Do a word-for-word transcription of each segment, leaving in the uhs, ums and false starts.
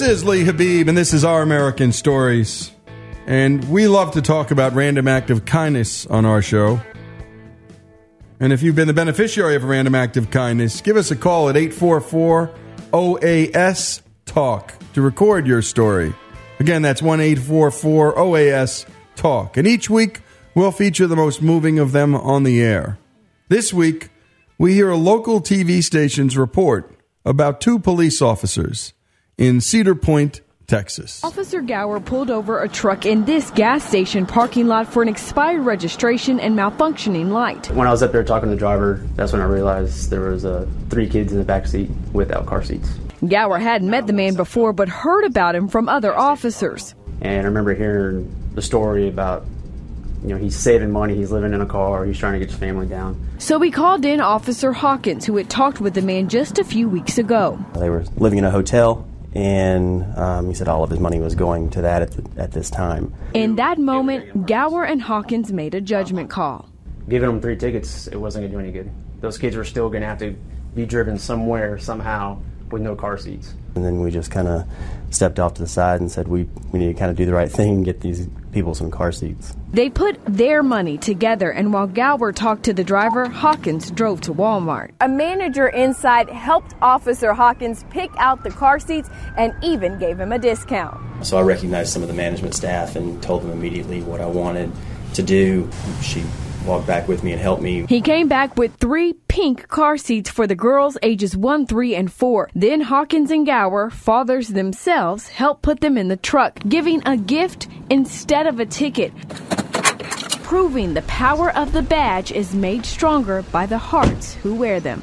is Lee Habib, and this is Our American Stories. And we love to talk about random act of kindness on our show. And if you've been the beneficiary of a random act of kindness, give us a call at eight four four O A S talk to record your story. Again, that's one eight four four O A S talk. And each week, we'll feature the most moving of them on the air. This week, we hear a local T V station's report about two police officers in Cedar Point, Texas. Officer Gower pulled over a truck in this gas station parking lot for an expired registration and malfunctioning light. When I was up there talking to the driver, that's when I realized there was uh, three kids in the back seat without car seats. Gower hadn't met the man before, but heard about him from other officers. And I remember hearing the story about, you know, he's saving money, he's living in a car, he's trying to get his family down. So we called in Officer Hawkins, who had talked with the man just a few weeks ago. They were living in a hotel, and um, he said all of his money was going to that at, the, at this time. In that moment, Gower and Hawkins made a judgment call. Giving them three tickets, it wasn't going to do any good. Those kids were still going to have to be driven somewhere, somehow, with no car seats. And then we just kind of stepped off to the side and said we, we need to kind of do the right thing and get these people some car seats. They put their money together, and while Gower talked to the driver, Hawkins drove to Walmart. A manager inside helped Officer Hawkins pick out the car seats and even gave him a discount. So I recognized some of the management staff and told them immediately what I wanted to do. She walked back with me and helped me. He came back with three pink car seats for the girls ages one, three, and four. Then Hawkins and Gower, fathers themselves, helped put them in the truck, giving a gift instead of a ticket, proving the power of the badge is made stronger by the hearts who wear them.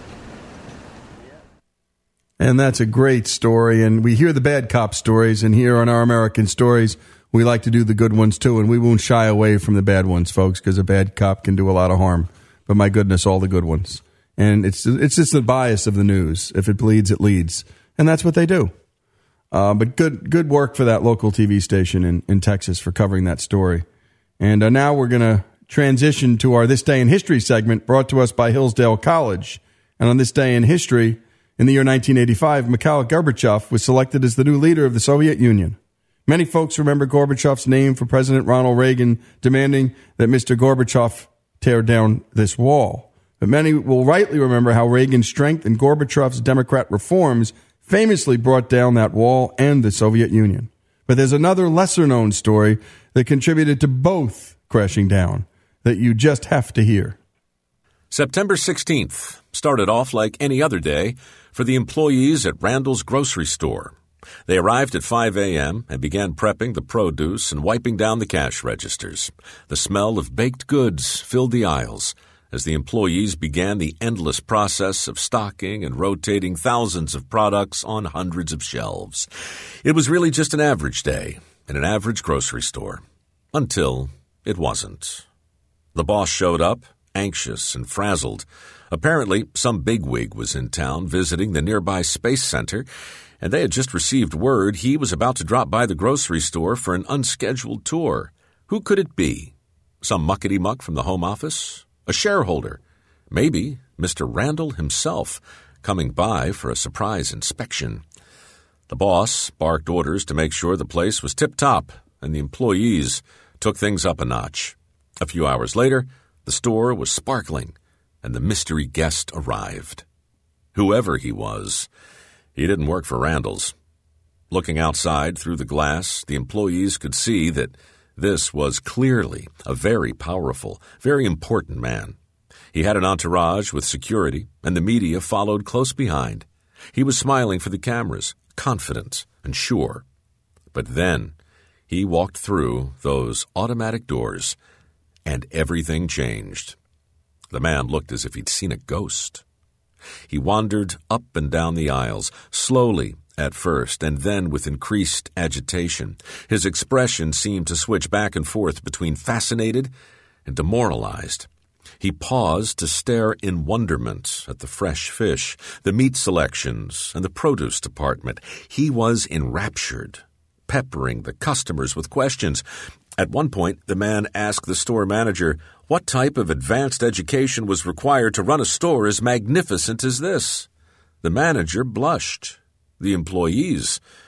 And that's a great story, and we hear the bad cop stories, and here on Our American Stories, we like to do the good ones, too, and we won't shy away from the bad ones, folks, because a bad cop can do a lot of harm. But my goodness, all the good ones. And it's it's just the bias of the news. If it bleeds, it leads. And that's what they do. Uh, but good good work for that local T V station in, in Texas for covering that story. And uh, now we're going to transition to our This Day in History segment brought to us by Hillsdale College. And on this day in history, in the year nineteen eighty-five, Mikhail Gorbachev was selected as the new leader of the Soviet Union. Many folks remember Gorbachev's name for President Ronald Reagan demanding that Mister Gorbachev tear down this wall. But many will rightly remember how Reagan's strength and Gorbachev's Democrat reforms famously brought down that wall and the Soviet Union. But there's another lesser-known story that contributed to both crashing down that you just have to hear. September sixteenth started off like any other day for the employees at Randall's grocery store. They arrived at five a.m. and began prepping the produce and wiping down the cash registers. The smell of baked goods filled the aisles as the employees began the endless process of stocking and rotating thousands of products on hundreds of shelves. It was really just an average day in an average grocery store. Until it wasn't. The boss showed up, anxious and frazzled. Apparently, some bigwig was in town visiting the nearby Space Center, and they had just received word he was about to drop by the grocery store for an unscheduled tour. Who could it be? Some muckety-muck from the home office? A shareholder? Maybe Mister Randall himself, coming by for a surprise inspection. The boss barked orders to make sure the place was tip-top, and the employees took things up a notch. A few hours later, the store was sparkling, and the mystery guest arrived. Whoever he was, he didn't work for Randall's. Looking outside through the glass, the employees could see that this was clearly a very powerful, very important man. He had an entourage with security, and the media followed close behind. He was smiling for the cameras, confident and sure. But then he walked through those automatic doors, and everything changed. The man looked as if he'd seen a ghost. He wandered up and down the aisles, slowly at first, and then with increased agitation. His expression seemed to switch back and forth between fascinated and demoralized. He paused to stare in wonderment at the fresh fish, the meat selections, and the produce department. He was enraptured, peppering the customers with questions. At one point, the man asked the store manager what type of advanced education was required to run a store as magnificent as this. The manager blushed. The employees,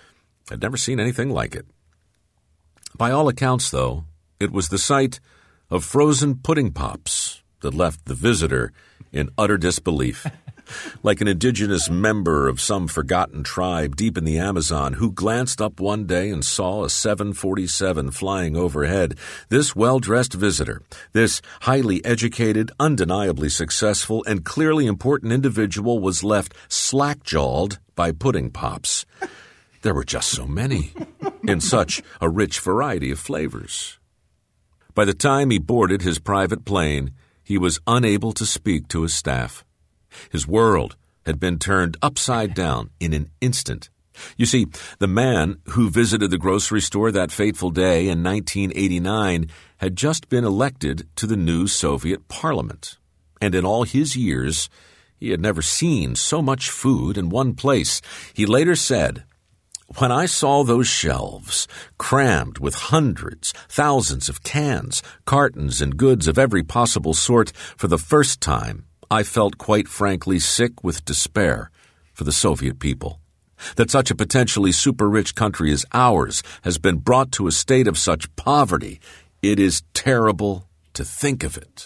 I'd never seen anything like it. By all accounts, though, it was the sight of frozen pudding pops that left the visitor in utter disbelief. Like an indigenous member of some forgotten tribe deep in the Amazon who glanced up one day and saw a seven forty-seven flying overhead, this well-dressed visitor, this highly educated, undeniably successful, and clearly important individual was left slack-jawed by pudding pops. There were just so many, in such a rich variety of flavors. By the time he boarded his private plane, he was unable to speak to his staff. His world had been turned upside down in an instant. You see, the man who visited the grocery store that fateful day in nineteen eighty-nine had just been elected to the new Soviet parliament. And in all his years, he had never seen so much food in one place. He later said, "When I saw those shelves crammed with hundreds, thousands of cans, cartons, and goods of every possible sort for the first time, I felt quite frankly sick with despair for the Soviet people. That such a potentially super-rich country as ours has been brought to a state of such poverty, it is terrible to think of it."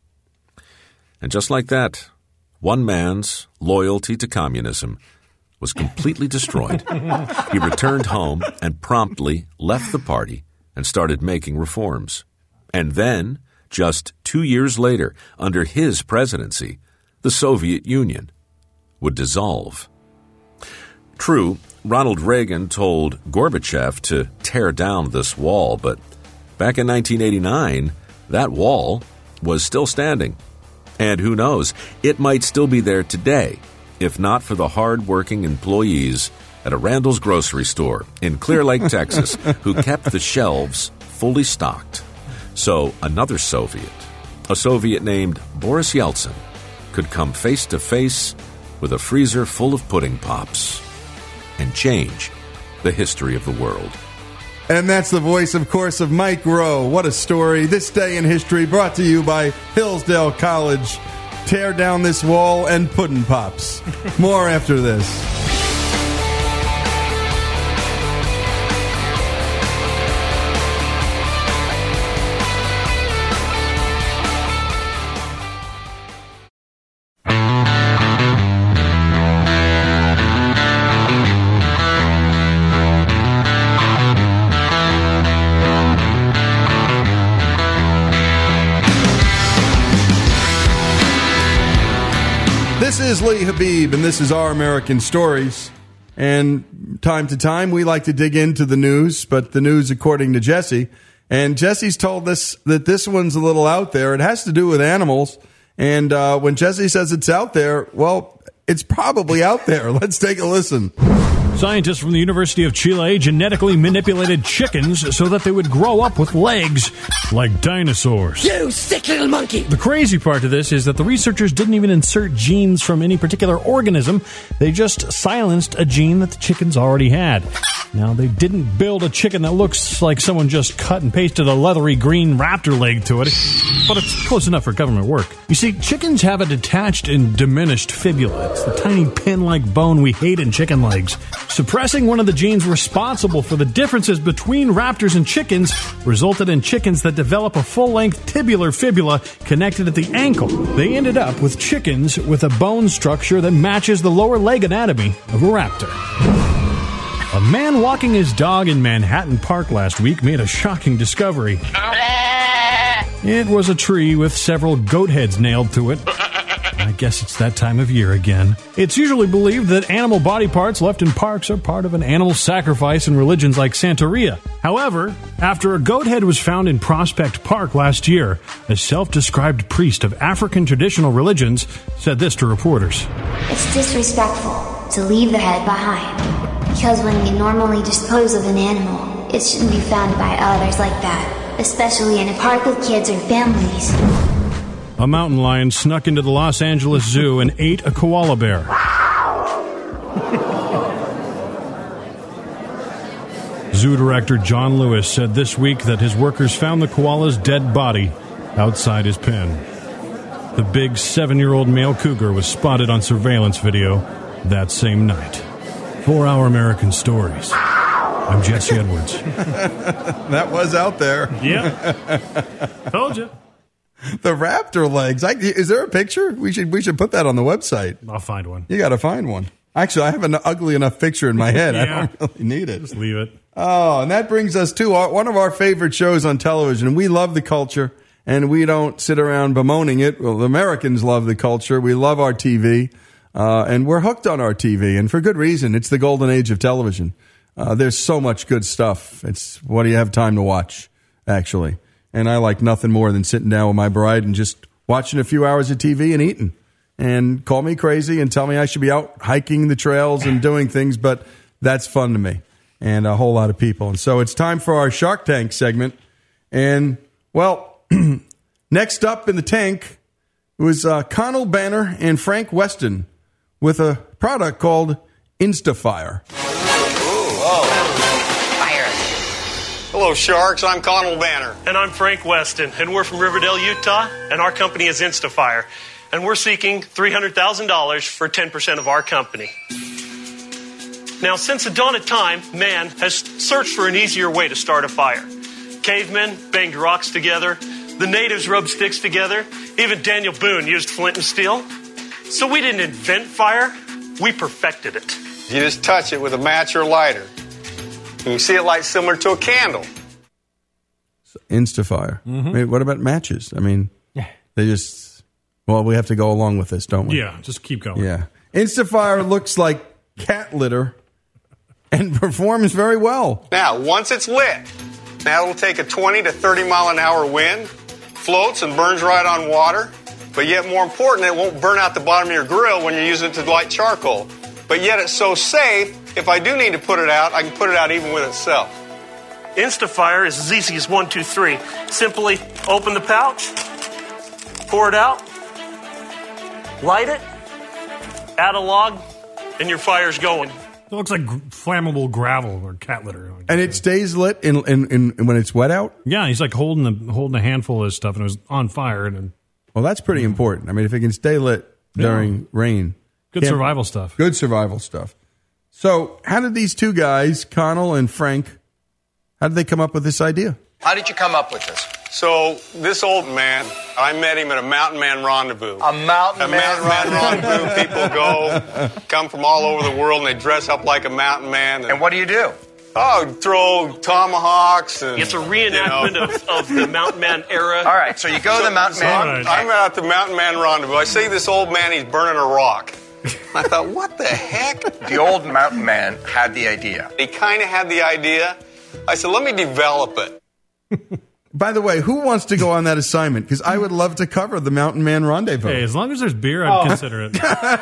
And just like that, one man's loyalty to communism was completely destroyed. He returned home and promptly left the party and started making reforms. And then, just two years later, under his presidency, the Soviet Union would dissolve. True, Ronald Reagan told Gorbachev to tear down this wall, but back in nineteen eighty-nine, that wall was still standing. And who knows, it might still be there today, if not for the hard-working employees at a Randall's grocery store in Clear Lake, Texas, who kept the shelves fully stocked. So another Soviet, a Soviet named Boris Yeltsin, could come face-to-face with a freezer full of pudding pops and change the history of the world. And that's the voice, of course, of Mike Rowe. What a story. This Day in History brought to you by Hillsdale College. Tear down this wall and pudding pops. More after this. This is Lee Habib, and this is Our American Stories. And time to time, we like to dig into the news, but the news according to Jesse. And Jesse's told us that this one's a little out there. It has to do with animals. And uh, when Jesse says it's out there, well, it's probably out there. Let's take a listen. Scientists from the University of Chile genetically manipulated chickens so that they would grow up with legs like dinosaurs. You sick little monkey! The crazy part of this is that the researchers didn't even insert genes from any particular organism. They just silenced a gene that the chickens already had. Now, they didn't build a chicken that looks like someone just cut and pasted a leathery green raptor leg to it, but it's close enough for government work. You see, chickens have a detached and diminished fibula. It's the tiny pin-like bone we hate in chicken legs. Suppressing one of the genes responsible for the differences between raptors and chickens resulted in chickens that develop a full-length tibular fibula connected at the ankle. They ended up with chickens with a bone structure that matches the lower leg anatomy of a raptor. A man walking his dog in Manhattan Park last week made a shocking discovery. It was a tree with several goat heads nailed to it. I guess it's that time of year again. It's usually believed that animal body parts left in parks are part of an animal sacrifice in religions like Santeria. However, after a goat head was found in Prospect Park last year, a self-described priest of African traditional religions said this to reporters. It's disrespectful to leave the head behind, because when you normally dispose of an animal, it shouldn't be found by others like that, especially in a park with kids or families. A mountain lion snuck into the Los Angeles Zoo and ate a koala bear. Zoo director John Lewis said this week that his workers found the koala's dead body outside his pen. The big seven-year-old male cougar was spotted on surveillance video that same night. For Our American Stories, I'm Jesse Edwards. That was out there. Yeah. Told you. The raptor legs. I, is there a picture? We should we should put that on the website. I'll find one. You got to find one. Actually, I have an ugly enough picture in my head. Yeah. I don't really need it. Just leave it. Oh, and that brings us to our, one of our favorite shows on television. We love the culture, and we don't sit around bemoaning it. Well, Americans love the culture. We love our T V, uh, and we're hooked on our T V, and for good reason. It's the golden age of television. Uh, there's so much good stuff. It's what do you have time to watch, actually? And I like nothing more than sitting down with my bride and just watching a few hours of T V and eating. And call me crazy and tell me I should be out hiking the trails and doing things, but that's fun to me and a whole lot of people. And so it's time for our Shark Tank segment. And, well, next up in the tank was uh, Connell Banner and Frank Weston with a product called Instafire. Hello, Sharks. I'm Connell Banner. And I'm Frank Weston, and we're from Riverdale, Utah, and our company is Instafire. And we're seeking three hundred thousand dollars for ten percent of our company. Now, since the dawn of time, man has searched for an easier way to start a fire. Cavemen banged rocks together. The natives rubbed sticks together. Even Daniel Boone used flint and steel. So we didn't invent fire. We perfected it. You just touch it with a match or lighter. And you see it light similar to a candle. Instafire. Mm-hmm. I mean, what about matches? I mean, they just... Well, we have to go along with this, don't we? Yeah, just keep going. Yeah. Instafire looks like cat litter and performs very well. Now, once it's lit, now it'll take a twenty to thirty mile an hour wind, floats and burns right on water. But yet more important, it won't burn out the bottom of your grill when you're using it to light charcoal. But yet it's so safe, if I do need to put it out, I can put it out even with itself. Instafire is as easy as one, two, three. Simply open the pouch, pour it out, light it, add a log, and your fire's going. It looks like g- flammable gravel or cat litter. And it stays lit in, in, in when it's wet out? Yeah, he's like holding the holding a handful of this stuff, and it was on fire. And then, Well, that's pretty important. I mean, if it can stay lit during Yeah. rain. good can't- survival stuff. Good survival stuff. So how did these two guys, Connell and Frank, how did they come up with this idea? How did you come up with this? So this old man, I met him at a Mountain Man Rendezvous. A mountain A man Mountain Man Rendezvous. People go, come from all over the world, and they dress up like a mountain man. And, And what do you do? oh, throw tomahawks. And, It's a reenactment you know. of, of the Mountain Man era. All right, so you go to the mountain So man. I'm, I'm at the Mountain Man Rendezvous. I see this old man, he's burning a rock. I thought, what the heck? The old mountain man had the idea. He kind of had the idea. I said, let me develop it. By the way, who wants to go on that assignment? Because I would love to cover the Mountain Man Rendezvous. Hey, as long as there's beer, I'd consider it.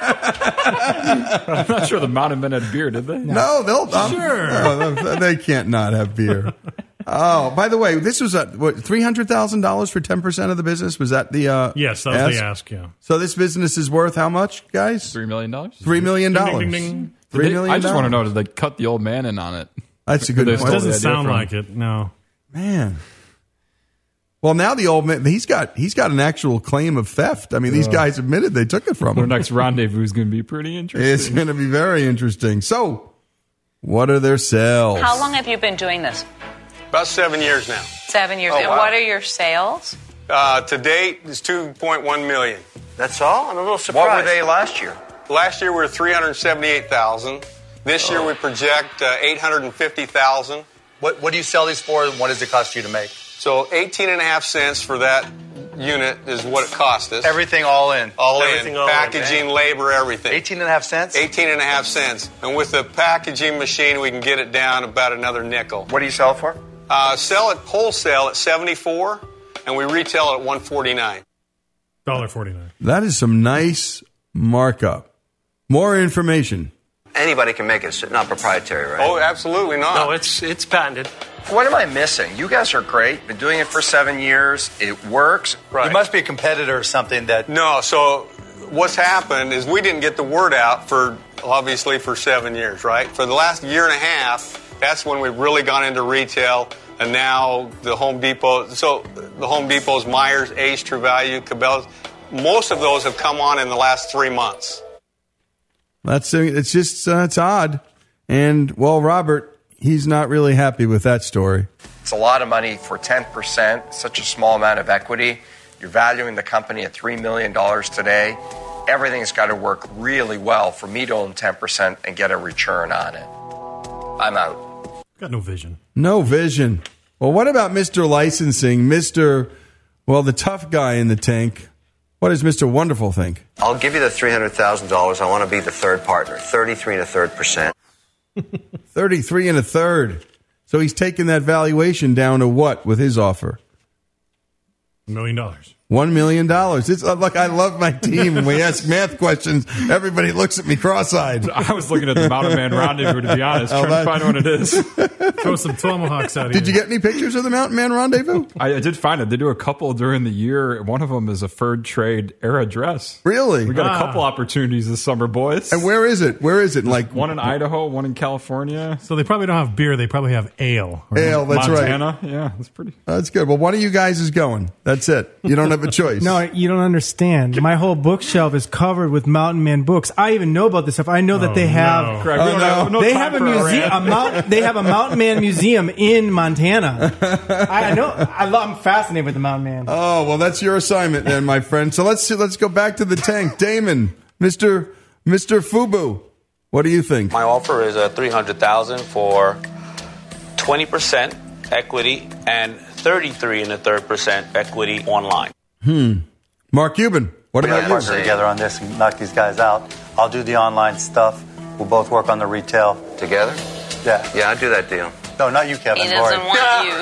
I'm not sure the Mountain Men had beer, did they? No, they'll um, Sure. no, they can't not have beer. Oh, by the way, this was at what three hundred thousand dollars for ten percent of the business. Was that the uh, Yes, that was ask? the ask, yeah. So this business is worth how much, guys? Three million dollars? Three million Ding, dollars. ding, ding, ding. Three They- million. I just want to know, did they cut the old man in on it? That's a good They It stole point, the doesn't idea sound from- like it, no. man. Well, now the old man, he's got he's got an actual claim of theft. I mean, these guys admitted they took it from Their him. next rendezvous is going to be pretty interesting. It's going to be very interesting. So, what are their sales? How long have you been doing this? About seven years now. Seven years. Oh, and wow. what are your sales? Uh, to date, it's two point one million. That's all? I'm a little surprised. What were they last year? Last year we were three hundred seventy-eight thousand. This year we project uh, eight hundred fifty thousand. What, what do you sell these for, and what does it cost you to make? So eighteen and a half cents for that unit is what it cost us. Everything all in. all Everything in. all in, Packaging, labor, everything. eighteen and a half cents? eighteen and a half cents. And with the packaging machine, we can get it down about another nickel. What do you sell it for? Uh, sell it wholesale at seventy-four, and we retail it at one forty-nine. one dollar forty-nine. That is some nice markup. More information. Anybody can make it. It's not proprietary, right? Oh, absolutely not. No, it's it's patented. What am I missing? You guys are great. Been doing it for seven years. It works. Right. You must be a competitor or something that... No, so what's happened is we didn't get the word out for, obviously, for seven years, right? For the last year and a half, that's when we've really gone into retail, and now the Home Depot, so the Home Depot's, Myers, Ace, True Value, Cabela's, most of those have come on in the last three months. That's it's just uh, it's odd. And well, Robert, he's not really happy with that story. It's a lot of money for ten percent, such a small amount of equity. You're valuing the company at three million dollars today. Everything's got to work really well for me to own ten percent and get a return on it. I'm out. Got no vision. No vision. Well, what about Mister Licensing? Mister, well, the tough guy in the tank. What does Mister Wonderful think? I'll give you the three hundred thousand dollars. I want to be the third partner, thirty-three and a third percent. thirty-three and a third. So he's taking that valuation down to what with his offer? A million dollars. One million dollars. It's uh, look. I love my team. When we ask math questions, everybody looks at me cross-eyed. I was looking at the Mountain Man Rendezvous, to be honest, Oh, trying that- to find what it is. Throw some tomahawks out Did here. you get any pictures of the Mountain Man Rendezvous? I, I did find it. They do a couple during the year. One of them is a furred trade era dress. Really? We got Ah. a couple opportunities this summer, boys. And where is it? Where is it? Like one in Idaho, one in California. So they probably don't have beer. They probably have ale. Or Ale. That's Montana. right. Yeah, that's pretty. That's good. Well, one of you guys is going. That's it. You don't have a choice. No, you don't understand. My whole bookshelf is covered with Mountain Man books. I even know about this stuff. I know that Oh, they have. no. Greg, we Oh, don't no. have, no they time have a for museum. A rant. mount, they have a Mountain Man museum in Montana. I know. I love, I'm fascinated with the Mountain Man. Oh well, that's your assignment then, my friend. So let's see, let's go back to the tank, Damon, Mister Mister Fubu. What do you think? My offer is uh, three hundred thousand dollars for twenty percent equity and thirty-three and a third percent equity online. Hmm. Mark Cuban. What We're about going to you? partner together on this and knock these guys out. I'll do the online stuff. We'll both work on the retail. Together? Yeah. Yeah, I'd do that deal. No, not you, Kevin. He doesn't Lori. want you.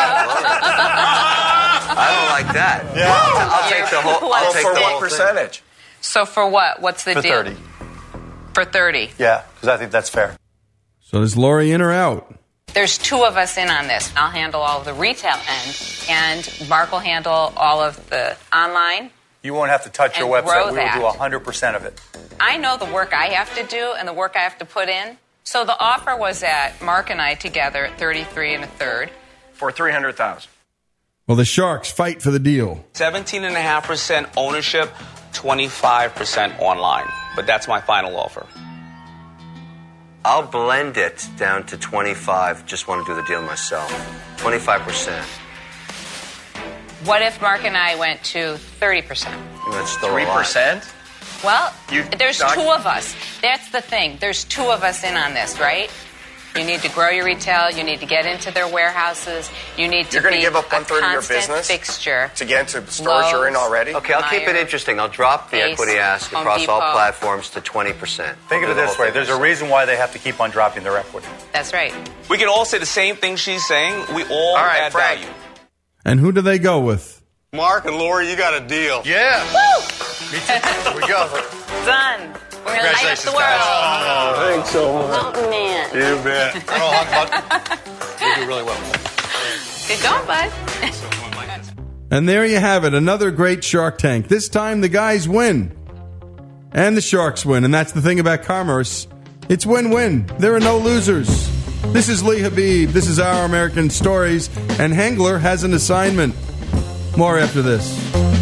I don't like that. Yeah. I'll, I'll take the whole. I'll Oh, take for the what whole percentage? So for what? What's the For deal? thirty. For thirty. Yeah, because I think that's fair. So is Lori in or out? There's two of us in on this. I'll handle all of the retail end, and Mark will handle all of the online. You won't have to touch your And website. grow We will that. do one hundred percent of it. I know the work I have to do and the work I have to put in. So the offer was that Mark and I together at thirty-three and a third. For three hundred thousand dollars. Well, the Sharks fight for the deal. seventeen point five percent ownership, twenty-five percent online. But that's my final offer. I'll blend it down to twenty-five. Just want to do the deal myself. twenty-five percent. What if Mark and I went to thirty percent? That's still three a lot. percent? Well, You- there's Doc- two of us. That's the thing. There's two of us in on this, right? You need to grow your retail. You need to get into their warehouses. You need to You're going be to give up a one third of your constant business fixture. to get into the stores you're in Lowe's. already? Okay, I'll keep it Meyer, interesting. I'll drop the Ace, equity ask Home across all Depot. platforms to twenty percent. Think of it this way. There's a reason why they have to keep on dropping their equity. That's right. We can all say the same thing she's saying. We all, All right, add Frank. value. And who do they go with? Mark and Lori, you got a deal. Yeah. Woo! Me too. Here we go. Done. We're going to light up the Congratulations, world. Oh, thanks so much. Mountain Man. You bet. I don't know how about you do really well. Good going, bud. And there you have it, another great Shark Tank. This time the guys win. And the Sharks win. And that's the thing about commerce. It's win-win. There are no losers. This is Lee Habib. This is Our American Stories. And Hengler has an assignment. More after this.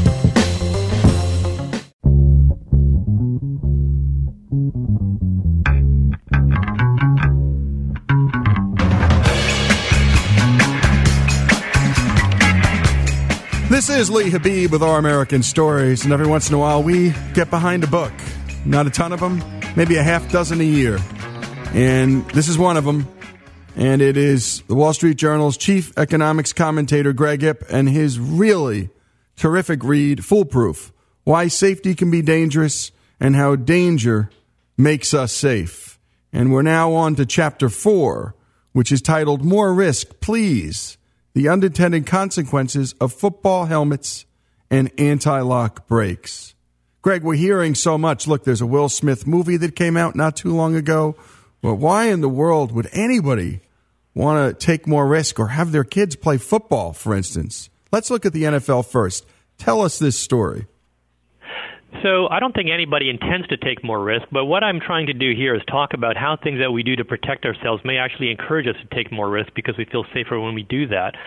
This is Lee Habib with Our American Stories, and every once in a while we get behind a book. Not a ton of them, maybe a half dozen a year. And this is one of them, and it is the Wall Street Journal's chief economics commentator Greg Ip and his really terrific read, Foolproof, Why Safety Can Be Dangerous and How Danger Makes Us Safe. And we're now on to chapter four, which is titled More Risk, Please. The Unintended Consequences of Football Helmets and Anti-Lock Brakes. Greg, we're hearing so much. Look, there's a Will Smith movie that came out not too long ago. But why in the world would anybody want to take more risk or have their kids play football, for instance? Let's look at the N F L first. Tell us this story. So I don't think anybody intends to take more risk, but what I'm trying to do here is talk about how things that we do to protect ourselves may actually encourage us to take more risk because we feel safer when we do that.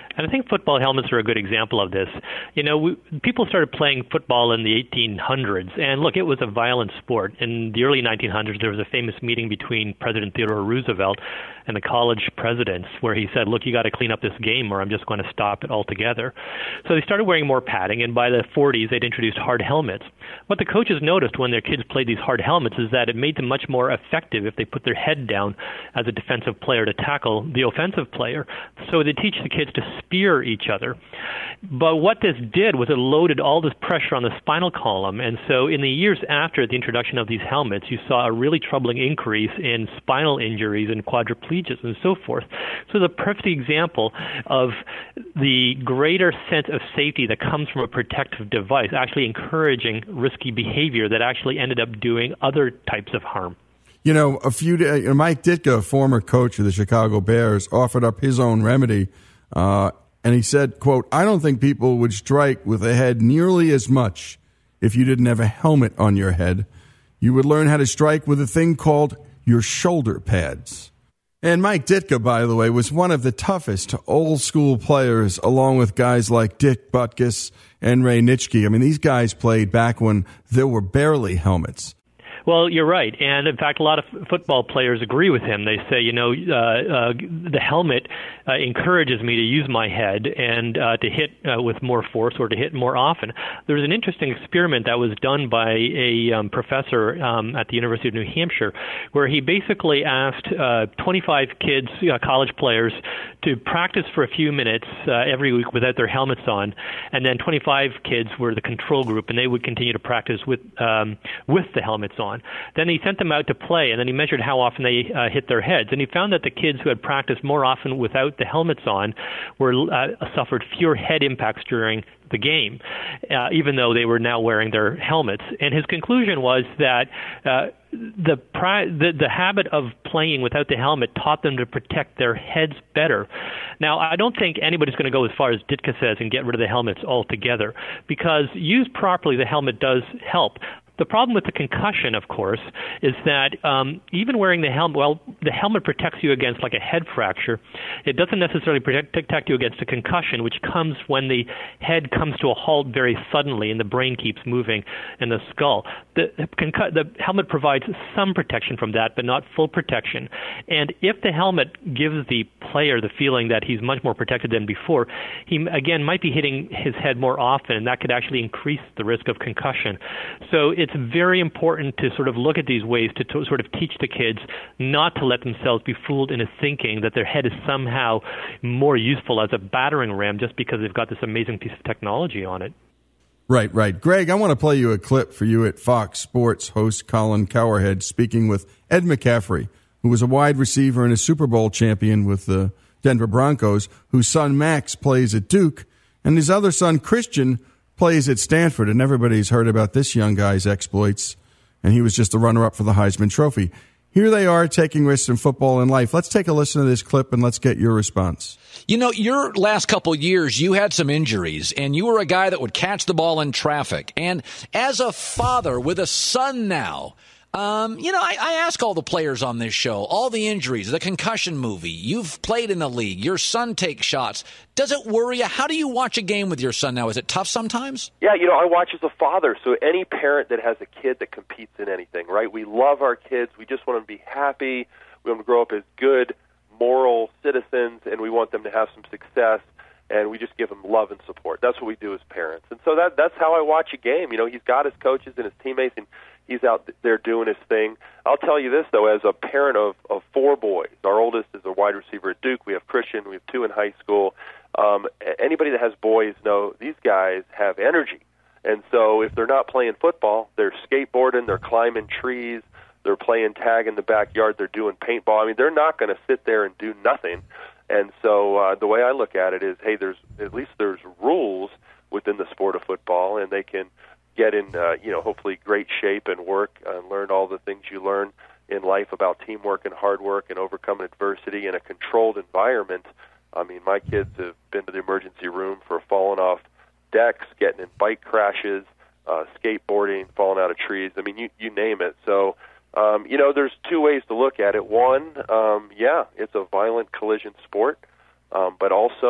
And I think football helmets are a good example of this. You know, we, people started playing football in the eighteen hundreds, and look, it was a violent sport. In the early nineteen hundreds, there was a famous meeting between President Theodore Roosevelt and the college presidents where he said, look, you got to clean up this game or I'm just going to stop it altogether. So they started wearing more padding, and by the forties, they'd introduced hard helmets. What the coaches noticed when their kids played these hard helmets is that it made them much more effective if they put their head down as a defensive player to tackle the offensive player. So they teach the kids to spear each other. But what this did was it loaded all this pressure on the spinal column, and so in the years after the introduction of these helmets, you saw a really troubling increase in spinal injuries and quadriplegias and so forth. So the perfect example of the greater sense of safety that comes from a protective device actually encouraging risky behavior that actually ended up doing other types of harm. You know, a few days, Mike Ditka, former coach of the Chicago Bears, offered up his own remedy, uh, and he said, quote, I don't think people would strike with a head nearly as much if you didn't have a helmet on your head. You would learn how to strike with a thing called your shoulder pads. And Mike Ditka, by the way, was one of the toughest old-school players, along with guys like Dick Butkus and Ray Nitschke. I mean, these guys played back when there were barely helmets. Well, you're right. And, in fact, a lot of f- football players agree with him. They say, you know, uh, uh, the helmet uh, encourages me to use my head and uh, to hit uh, with more force or to hit more often. There was an interesting experiment that was done by a um, professor um, at the University of New Hampshire where he basically asked uh, twenty-five kids, uh, college players, to practice for a few minutes uh, every week without their helmets on, and then twenty-five kids were the control group, and they would continue to practice with um, with the helmets on. Then he sent them out to play, and then he measured how often they uh, hit their heads. And he found that the kids who had practiced more often without the helmets on were uh, suffered fewer head impacts during the game, uh, even though they were now wearing their helmets. And his conclusion was that uh, the, pri- the the habit of playing without the helmet taught them to protect their heads better. Now, I don't think anybody's going to go as far as Ditka says and get rid of the helmets altogether, because used properly, the helmet does help. The problem with the concussion, of course, is that um, even wearing the helmet, well, the helmet protects you against like a head fracture. It doesn't necessarily protect, protect you against a concussion, which comes when the head comes to a halt very suddenly and the brain keeps moving in the skull. The, the, concu- the helmet provides some protection from that, but not full protection. And if the helmet gives the player the feeling that he's much more protected than before, he, again, might be hitting his head more often, and that could actually increase the risk of concussion. So it's It's very important to sort of look at these ways to, to sort of teach the kids not to let themselves be fooled into thinking that their head is somehow more useful as a battering ram just because they've got this amazing piece of technology on it. Right, right. Greg, I want to play you a clip for you at Fox Sports host Colin Cowherhead speaking with Ed McCaffrey, who was a wide receiver and a Super Bowl champion with the Denver Broncos, whose son Max plays at Duke, and his other son Christian plays at Stanford, and everybody's heard about this young guy's exploits, and he was just the runner-up for the Heisman Trophy. Here they are taking risks in football and life. Let's take a listen to this clip, and let's get your response. You know, your last couple years, you had some injuries, and you were a guy that would catch the ball in traffic. And as a father with a son now, Um, you know, I, I ask all the players on this show, all the injuries, the concussion movie, you've played in the league, your son takes shots. Does it worry you? How do you watch a game with your son now? Is it tough sometimes? Yeah, you know, I watch as a father, so any parent that has a kid that competes in anything, right? We love our kids. We just want them to be happy. We want them to grow up as good, moral citizens, and we want them to have some success, and we just give them love and support. That's what we do as parents. And so that that's how I watch a game. You know, he's got his coaches and his teammates, and he's out there doing his thing. I'll tell you this, though, as a parent of, of four boys, our oldest is a wide receiver at Duke. We have Christian. We have two in high school. Um, anybody that has boys know these guys have energy. And so if they're not playing football, they're skateboarding, they're climbing trees, they're playing tag in the backyard, they're doing paintball. I mean, they're not going to sit there and do nothing. And so uh, the way I look at it is, hey, there's at least there's rules within the sport of football, and they can get in, uh, you know, hopefully great shape and work and learn all the things you learn in life about teamwork and hard work and overcoming adversity in a controlled environment. I mean, my kids have been to the emergency room for falling off decks, getting in bike crashes, uh, skateboarding, falling out of trees. I mean, you, you name it. So, um, you know, there's two ways to look at it. One, um, yeah, it's a violent collision sport, um, but also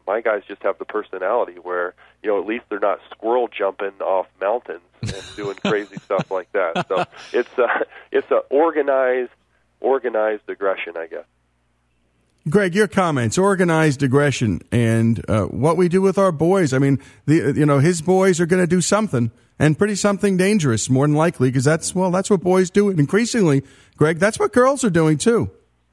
my guys just have the personality where, you know, at least they're not squirrel jumping off mountains and doing crazy stuff like that. So it's a, it's a organized, organized aggression, I guess. Greg, your comments, organized aggression, and uh, what we do with our boys. I mean, the you know, his boys are going to do something, and pretty something dangerous, more than likely, because that's, well, that's what boys do. And increasingly, Greg, that's what girls are doing, too.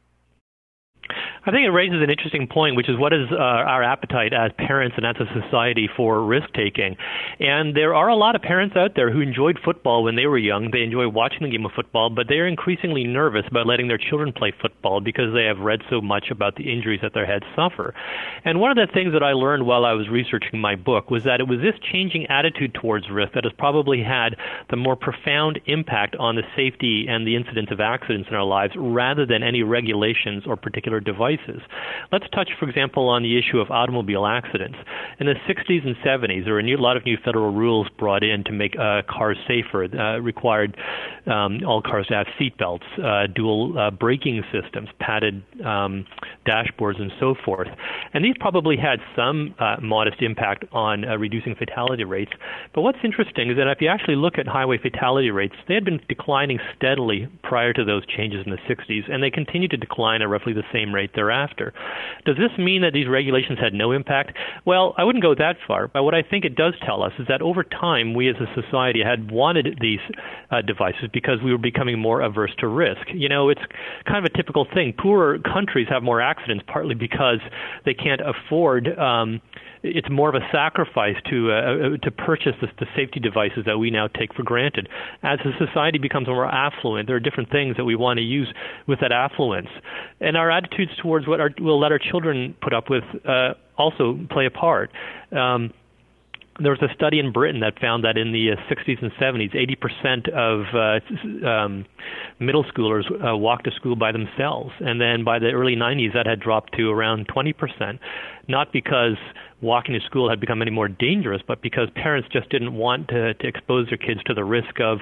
I think it raises an interesting point, which is what is uh, our appetite as parents and as a society for risk-taking. And there are a lot of parents out there who enjoyed football when they were young. They enjoy watching the game of football, but they are increasingly nervous about letting their children play football because they have read so much about the injuries that their heads suffer. And one of the things that I learned while I was researching my book was that it was this changing attitude towards risk that has probably had the more profound impact on the safety and the incidence of accidents in our lives rather than any regulations or particular devices. Let's touch, for example, on the issue of automobile accidents. In the sixties and seventies, there were a new, lot of new federal rules brought in to make uh, cars safer, uh, required um, all cars to have seat belts, uh, dual uh, braking systems, padded um, dashboards, and so forth. And these probably had some uh, modest impact on uh, reducing fatality rates. But what's interesting is that if you actually look at highway fatality rates, they had been declining steadily prior to those changes in the sixties, and they continued to decline at roughly the same rate thereafter. Does this mean that these regulations had no impact? Well, I wouldn't go that far, but what I think it does tell us is that over time, we as a society had wanted these uh, devices because we were becoming more averse to risk. You know, it's kind of a typical thing. Poorer countries have more accidents partly because they can't afford um, it's more of a sacrifice to uh, to purchase the, the safety devices that we now take for granted. As a society becomes more affluent, there are different things that we want to use with that affluence. And our attitudes towards what our, we'll let our children put up with uh, also play a part. Um, There was a study in Britain that found that in the uh, sixties and seventies, eighty percent of uh, um, middle schoolers uh, walked to school by themselves. And then by the early nineties, that had dropped to around twenty percent. Not because walking to school had become any more dangerous, but because parents just didn't want to, to expose their kids to the risk of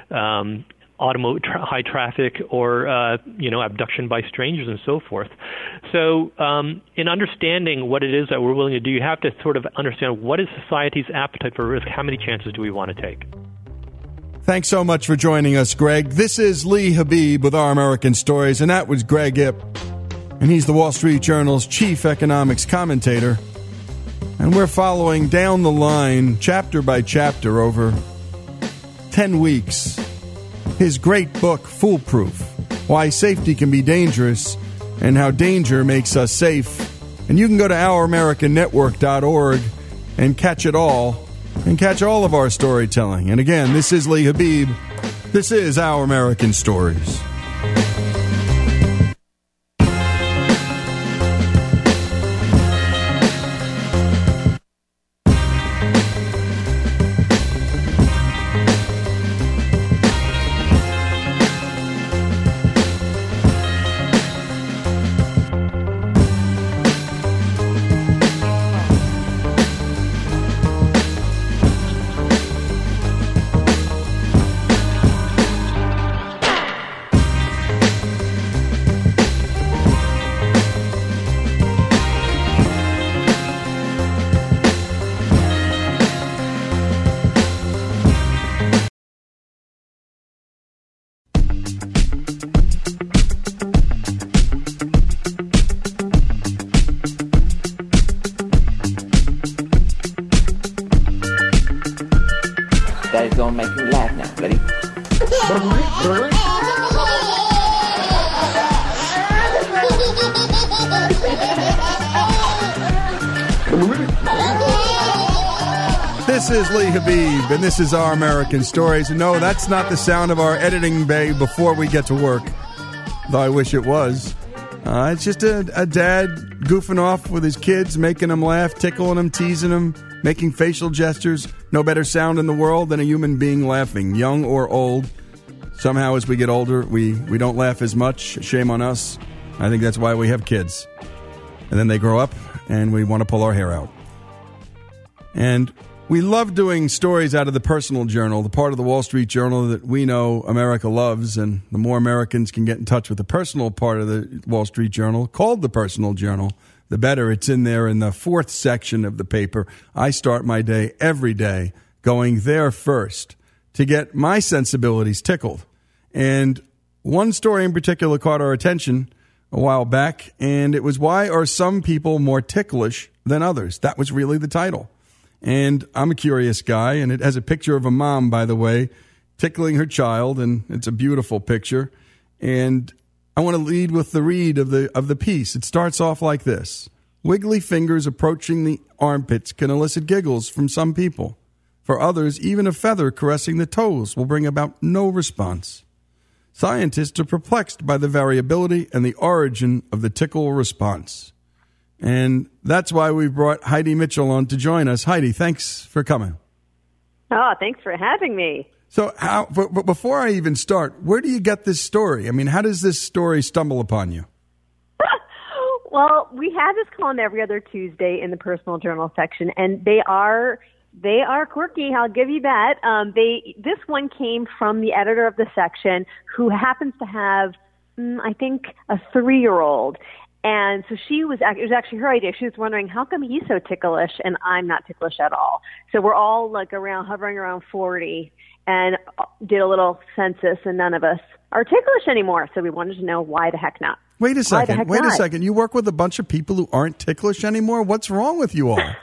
um, automo- tra- high traffic or, uh, you know, abduction by strangers and so forth. So um, in understanding what it is that we're willing to do, you have to sort of understand what is society's appetite for risk, how many chances do we want to take? Thanks so much for joining us, Greg. This is Lee Habib with Our American Stories, and that was Greg Ip. And he's the Wall Street Journal's chief economics commentator. And we're following down the line, chapter by chapter, over ten weeks, his great book, Foolproof, Why Safety Can Be Dangerous and How Danger Makes Us Safe. And you can go to our american network dot org and catch it all, and catch all of our storytelling. And again, this is Lee Habib. This is Our American Stories. Daddy's gonna make you laugh now. Ready? This is Lee Habib, and this is Our American Stories. And no, that's not the sound of our editing bay before we get to work, though I wish it was. Uh, it's just a, a dad goofing off with his kids, making them laugh, tickling them, teasing them, making facial gestures. No better sound in the world than a human being laughing, young or old. Somehow, as we get older, we, we don't laugh as much. Shame on us. I think that's why we have kids. And then they grow up, and we want to pull our hair out. And we love doing stories out of the personal journal, the part of the Wall Street Journal that we know America loves. And the more Americans can get in touch with the personal part of the Wall Street Journal, called the Personal Journal, the better. It's in there in the fourth section of the paper. I start my day every day going there first to get my sensibilities tickled. And one story in particular caught our attention a while back, and it was, why are some people more ticklish than others? That was really the title. And I'm a curious guy, and it has a picture of a mom, by the way, tickling her child, and it's a beautiful picture. And I want to lead with the read of the of the piece. It starts off like this. Wiggly fingers approaching the armpits can elicit giggles from some people. For others, even a feather caressing the toes will bring about no response. Scientists are perplexed by the variability and the origin of the tickle response. And that's why we brought Heidi Mitchell on to join us. Heidi, thanks for coming. Oh, thanks for having me. So how, but, but before I even start, where do you get this story? I mean, how does this story stumble upon you? Well, we have this column every other Tuesday in the personal journal section, and they are they are quirky. I'll give you that. Um, they this one came from the editor of the section, who happens to have, mm, I think, a three-year-old. And so she was, it was actually her idea. She was wondering, how come he's so ticklish and I'm not ticklish at all? So we're all like around, hovering around forty, and did a little census, and none of us are ticklish anymore. So we wanted to know, why the heck not? Wait a second. Wait not? a second. You work with a bunch of people who aren't ticklish anymore? What's wrong with you all?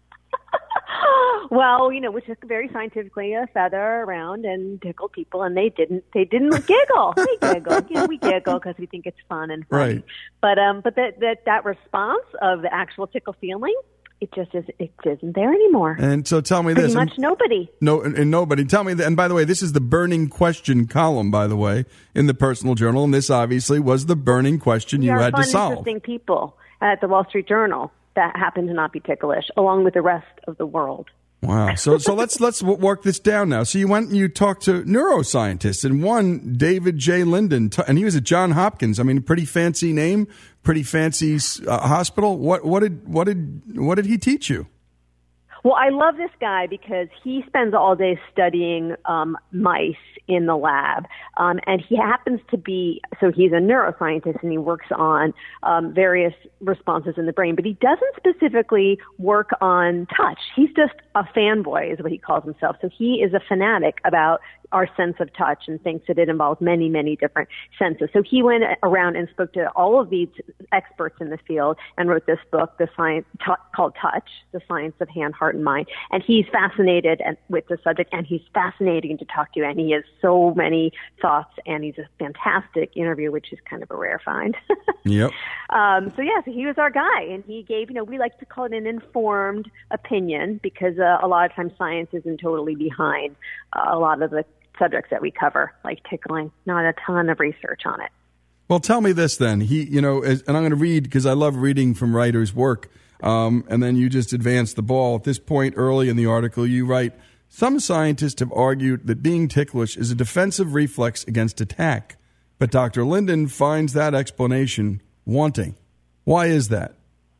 Well, you know, we took very scientifically a feather around and tickled people, and they didn't. They didn't giggle. We giggle. You know, we giggle because we think it's fun and funny. Right. But um, but that that that response of the actual tickle feeling, it just is. It isn't there anymore. And so tell me Pretty this. much nobody. No, and, and nobody. Tell me that. And by the way, this is the burning question column, by the way, in the Personal Journal. And this obviously was the burning question We you are had fun, to solve. interesting people at the Wall Street Journal that happen to not be ticklish, along with the rest of the world. Wow. So so let's let's w- work this down now. So you went and you talked to neuroscientists, and one, David J. Linden, t- and he was at Johns Hopkins. I mean, a pretty fancy name, pretty fancy uh, hospital. What what did what did what did he teach you? Well, I love this guy because he spends all day studying um, mice in the lab. Um, and he happens to be, so he's a neuroscientist and he works on um, various responses in the brain, but he doesn't specifically work on touch. He's just a fanboy is what he calls himself. So he is a fanatic about our sense of touch and thinks that it involves many, many different senses. So he went around and spoke to all of these experts in the field and wrote this book, the science t- called Touch, The Science of Hand, Heart, and Mind. And he's fascinated and, with the subject, and he's fascinating to talk to, and he has so many thoughts, and he's a fantastic interview, which is kind of a rare find. Yep. Um, so, yeah, so he was our guy, and he gave, you know, we like to call it an informed opinion because uh, a lot of times science isn't totally behind uh, a lot of the subjects that we cover, like tickling. Not a ton of research on it. Well, tell me this then. He, you know, as, and I'm going to read because I love reading from writers' work. Um, and then you just advance the ball. At this point, early in the article, you write, some scientists have argued that being ticklish is a defensive reflex against attack. But Doctor Linden finds that explanation wanting. Why is that?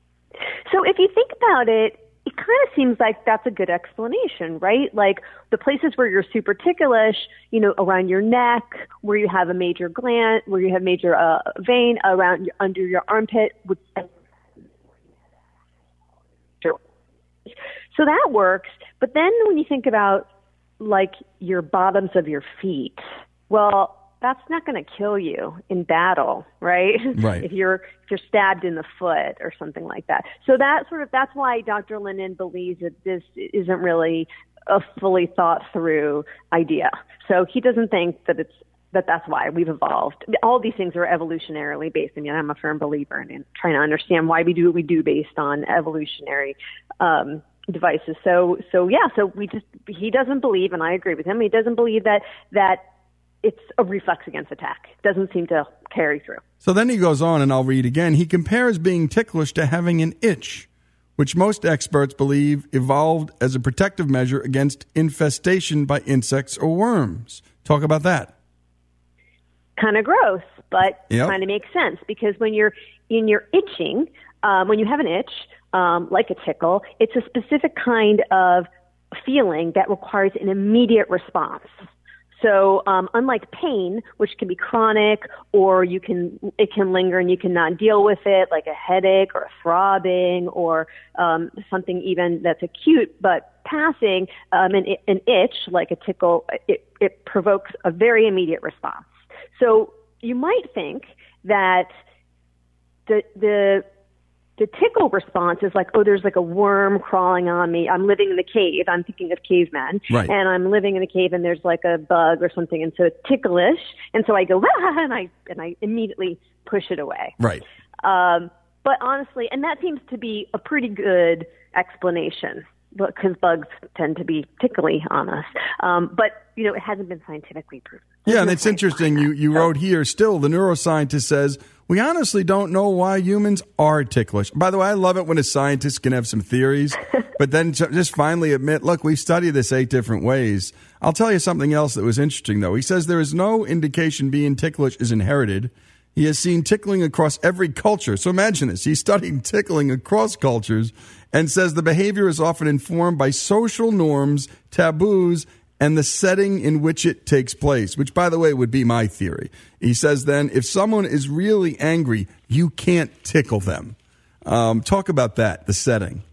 So if you think about it, it kind of seems like that's a good explanation, right? Like the places where you're super ticklish, you know, around your neck, where you have a major gland, where you have major uh, vein around your, under your armpit. Would, so that works. But then when you think about like your bottoms of your feet, well, that's not going to kill you in battle, right? Right. If you're if you're stabbed in the foot or something like that. So that sort of that's why Doctor Linden believes that this isn't really a fully thought through idea. So he doesn't think that it's that that's why we've evolved. All these things are evolutionarily based. I mean, I'm a firm believer in, in trying to understand why we do what we do based on evolutionary um, devices. So so yeah. So we just he doesn't believe, and I agree with him. He doesn't believe that that. It's a reflex against attack. Doesn't seem to carry through. So then he goes on, and I'll read again. He compares being ticklish to having an itch, which most experts believe evolved as a protective measure against infestation by insects or worms. Talk about that. Kind of gross, but Yep. kind of makes sense because when you're in your itching, um, when you have an itch, um, like a tickle, it's a specific kind of feeling that requires an immediate response. So um, unlike pain, which can be chronic, or you can it can linger and you cannot deal with it, like a headache or a throbbing or um, something even that's acute but passing, um, an, an itch like a tickle, it, it provokes a very immediate response. So you might think that the the The tickle response is like, oh, there's like a worm crawling on me. I'm living in the cave. I'm thinking of cavemen. Right. And I'm living in a cave and there's like a bug or something. And so it's ticklish. And so I go, ah, and I, and I immediately push it away. Right. Um, but honestly, and that seems to be a pretty good explanation because bugs tend to be tickly on us. Um, but, you know, it hasn't been scientifically proven. Yeah, and it's interesting. You, you wrote here, still, the neuroscientist says, we honestly don't know why humans are ticklish. By the way, I love it when a scientist can have some theories, but then just finally admit, look, we studied this eight different ways. I'll tell you something else that was interesting, though. He says there is no indication being ticklish is inherited. He has seen tickling across every culture. So imagine this. He's studying tickling across cultures and says the behavior is often informed by social norms, taboos, and the setting in which it takes place, which, by the way, would be my theory. He says then, if someone is really angry, you can't tickle them. Um, talk about that, the setting.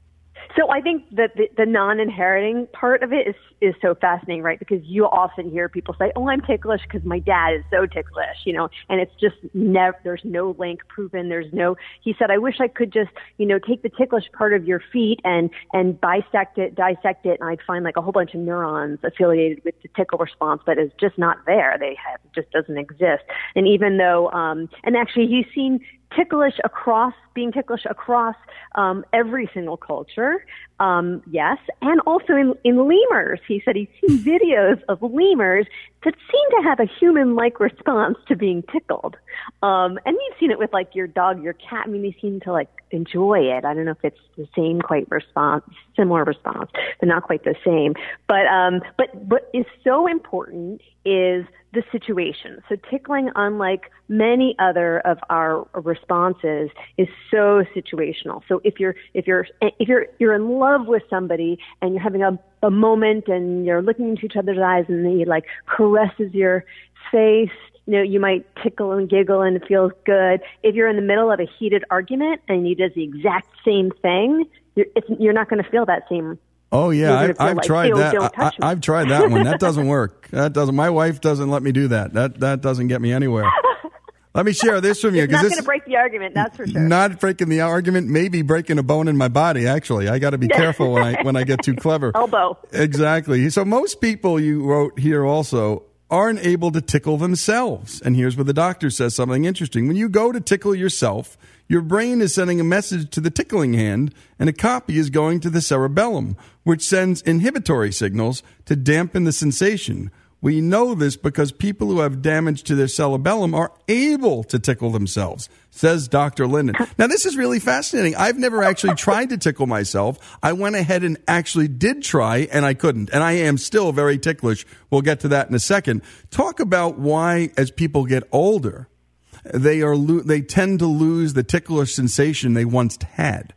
So I think that the, the non-inheriting part of it is is so fascinating, right? Because you often hear people say, "Oh, I'm ticklish because my dad is so ticklish," you know, and it's just never. There's no link proven. There's no. He said, "I wish I could just, you know, take the ticklish part of your feet and and bisect it, dissect it, and I'd find like a whole bunch of neurons affiliated with the tickle response, but it's just not there. They have it just doesn't exist." And even though, um, and actually, he's seen ticklish across being ticklish across um, every single culture, um, yes, and also in, in lemurs. He said he's seen videos of lemurs that seem to have a human-like response to being tickled. Um, and you've seen it with like your dog, your cat. I mean, they seem to like enjoy it. I don't know if it's the same quite response, similar response, but not quite the same. But um, but what is so important is the situation. So tickling, unlike many other of our responses, is so situational. So if you're if you're if you're you're in love with somebody and you're having a, a moment and you're looking into each other's eyes and he like caresses your face, you know, you might tickle and giggle and it feels good. If you're in the middle of a heated argument and he does the exact same thing, you're, it's, you're not going to feel that same. Oh yeah, I, I've like, tried that. Don't touch I, I've tried that one. That doesn't work. That doesn't. My wife doesn't let me do that. That that doesn't get me anywhere. Let me share this from you. It's not this, going to break the argument, that's for sure. Not breaking the argument, maybe breaking a bone in my body. Actually, I got to be careful when I when I get too clever. Elbow. Exactly. So most people, you wrote here also, aren't able to tickle themselves. And here's where the doctor says something interesting. When you go to tickle yourself, your brain is sending a message to the tickling hand, and a copy is going to the cerebellum, which sends inhibitory signals to dampen the sensation. We know this because people who have damage to their cerebellum are able to tickle themselves, says Doctor Linden. Now, this is really fascinating. I've never actually tried to tickle myself. I went ahead and actually did try, and I couldn't. And I am still very ticklish. We'll get to that in a second. Talk about why, as people get older, they are lo- they tend to lose the ticklish sensation they once had.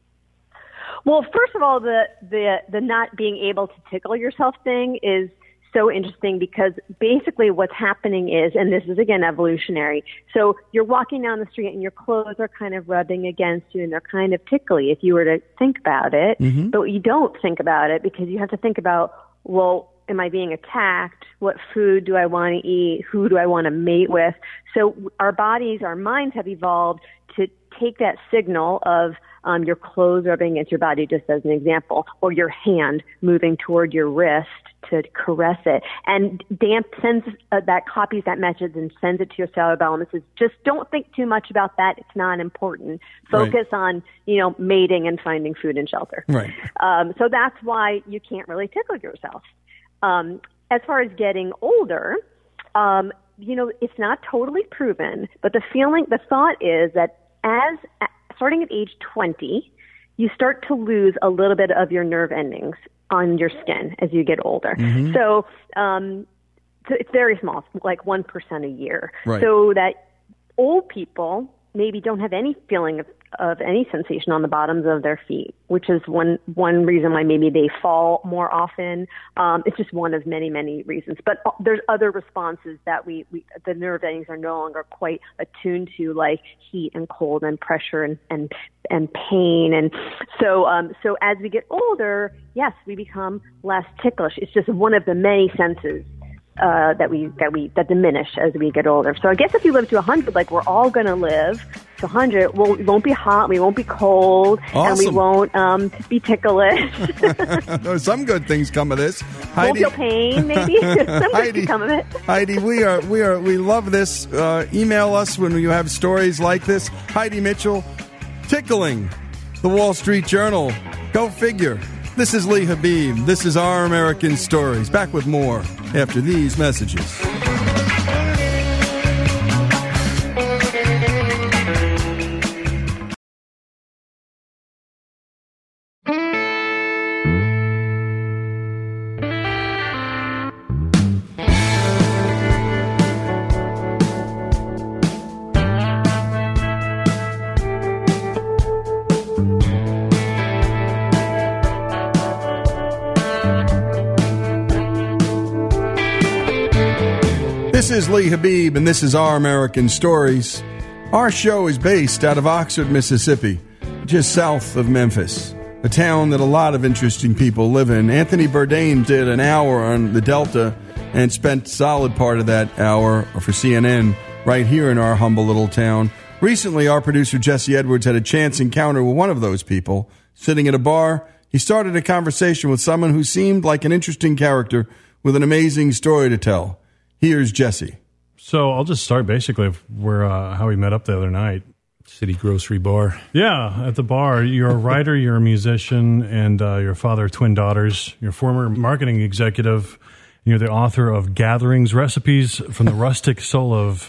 Well, first of all, the the the not being able to tickle yourself thing is so interesting because basically what's happening is, and this is again evolutionary, so you're walking down the street and your clothes are kind of rubbing against you and they're kind of tickly if you were to think about it, mm-hmm. but you don't think about it because you have to think about, well, am I being attacked? What food do I want to eat? Who do I want to mate with? So our bodies, our minds have evolved to take that signal of um, your clothes rubbing against your body, just as an example, or your hand moving toward your wrist to caress it. And damp sends uh, that copies that message and sends it to your cerebellum and says, just don't think too much about that. It's not important. Focus right. on, you know, mating and finding food and shelter. Right. Um, so that's why you can't really tickle yourself. Um, as far as getting older, um, you know, it's not totally proven, but the feeling, the thought is that as starting at age twenty, you start to lose a little bit of your nerve endings on your skin as you get older. Mm-hmm. So, um, so it's very small, like one percent a year. Right. So that old people maybe don't have any feeling of, of any sensation on the bottoms of their feet, which is one one reason why maybe they fall more often. Um, it's just one of many, many reasons. But there's other responses that we, we the nerve endings are no longer quite attuned to, like heat and cold and pressure and and, and pain. And so um, so as we get older, yes, we become less ticklish. It's just one of the many senses Uh, that we that we that diminish as we get older. So I guess if you live to one hundred, like we're all going to live to one hundred, we'll, we won't be hot, we won't be cold, Awesome. and we won't um, be ticklish. Some good things come of this. Won't Heidi, feel pain, maybe. Some good Heidi, can come of it. Heidi, we are we are we love this. Uh, email us when you have stories like this. Heidi Mitchell, tickling the Wall Street Journal. Go figure. This is Lee Habib. This is Our American Stories. Back with more after these messages. This is Lee Habib, and this is Our American Stories. Our show is based out of Oxford, Mississippi, just south of Memphis, a town that a lot of interesting people live in. Anthony Bourdain did an hour on the Delta and spent a solid part of that hour for C N N right here in our humble little town. Recently, our producer Jesse Edwards had a chance encounter with one of those people. Sitting at a bar, he started a conversation with someone who seemed like an interesting character with an amazing story to tell. Here's Jesse. So I'll just start basically where uh, how we met up the other night. City Grocery Bar. Yeah, at the bar. You're a writer, you're a musician, and uh, you're a father of twin daughters. You're a former marketing executive. You're the author of Gatherings, Recipes from the Rustic Soul of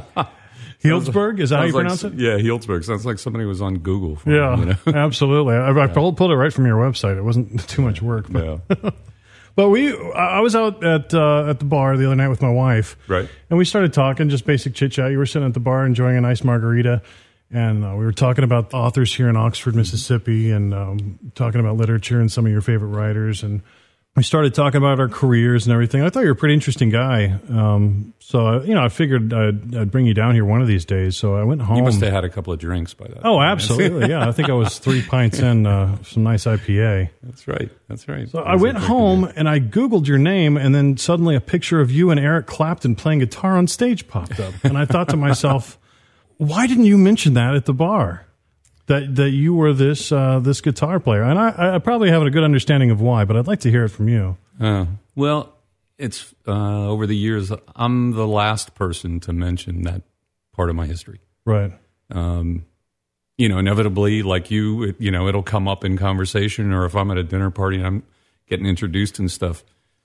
Healdsburg. Is that how you like, pronounce it? Yeah, Healdsburg. Sounds like somebody was on Google. For Yeah, them, you know? absolutely. I, I pulled, pulled it right from your website. It wasn't too much work. But. Yeah. But we, I was out at uh, at the bar the other night with my wife, right? And we started talking, just basic chit chat. You were sitting at the bar enjoying a nice margarita, and uh, we were talking about authors here in Oxford, Mississippi, and um, talking about literature and some of your favorite writers. And we started talking about our careers and everything. I thought you were a pretty interesting guy, um, so uh, you know, I figured I'd, I'd bring you down here one of these days. So I went home. You must have had a couple of drinks by that. Oh, absolutely, yeah. I think I was three pints in, uh, some nice I P A. That's right. That's right. So I went home and I Googled your name, and then suddenly a picture of you and Eric Clapton playing guitar on stage popped up. And I thought to myself, why didn't you mention that at the bar? That that you were this uh, this guitar player? And I, I probably have a good understanding of why, but I'd like to hear it from you. Uh, well, it's uh, over the years, I'm the last person to mention that part of my history. Right. Um, you know, inevitably, like you, it, you know, it'll come up in conversation, or if I'm at a dinner party and I'm getting introduced and stuff.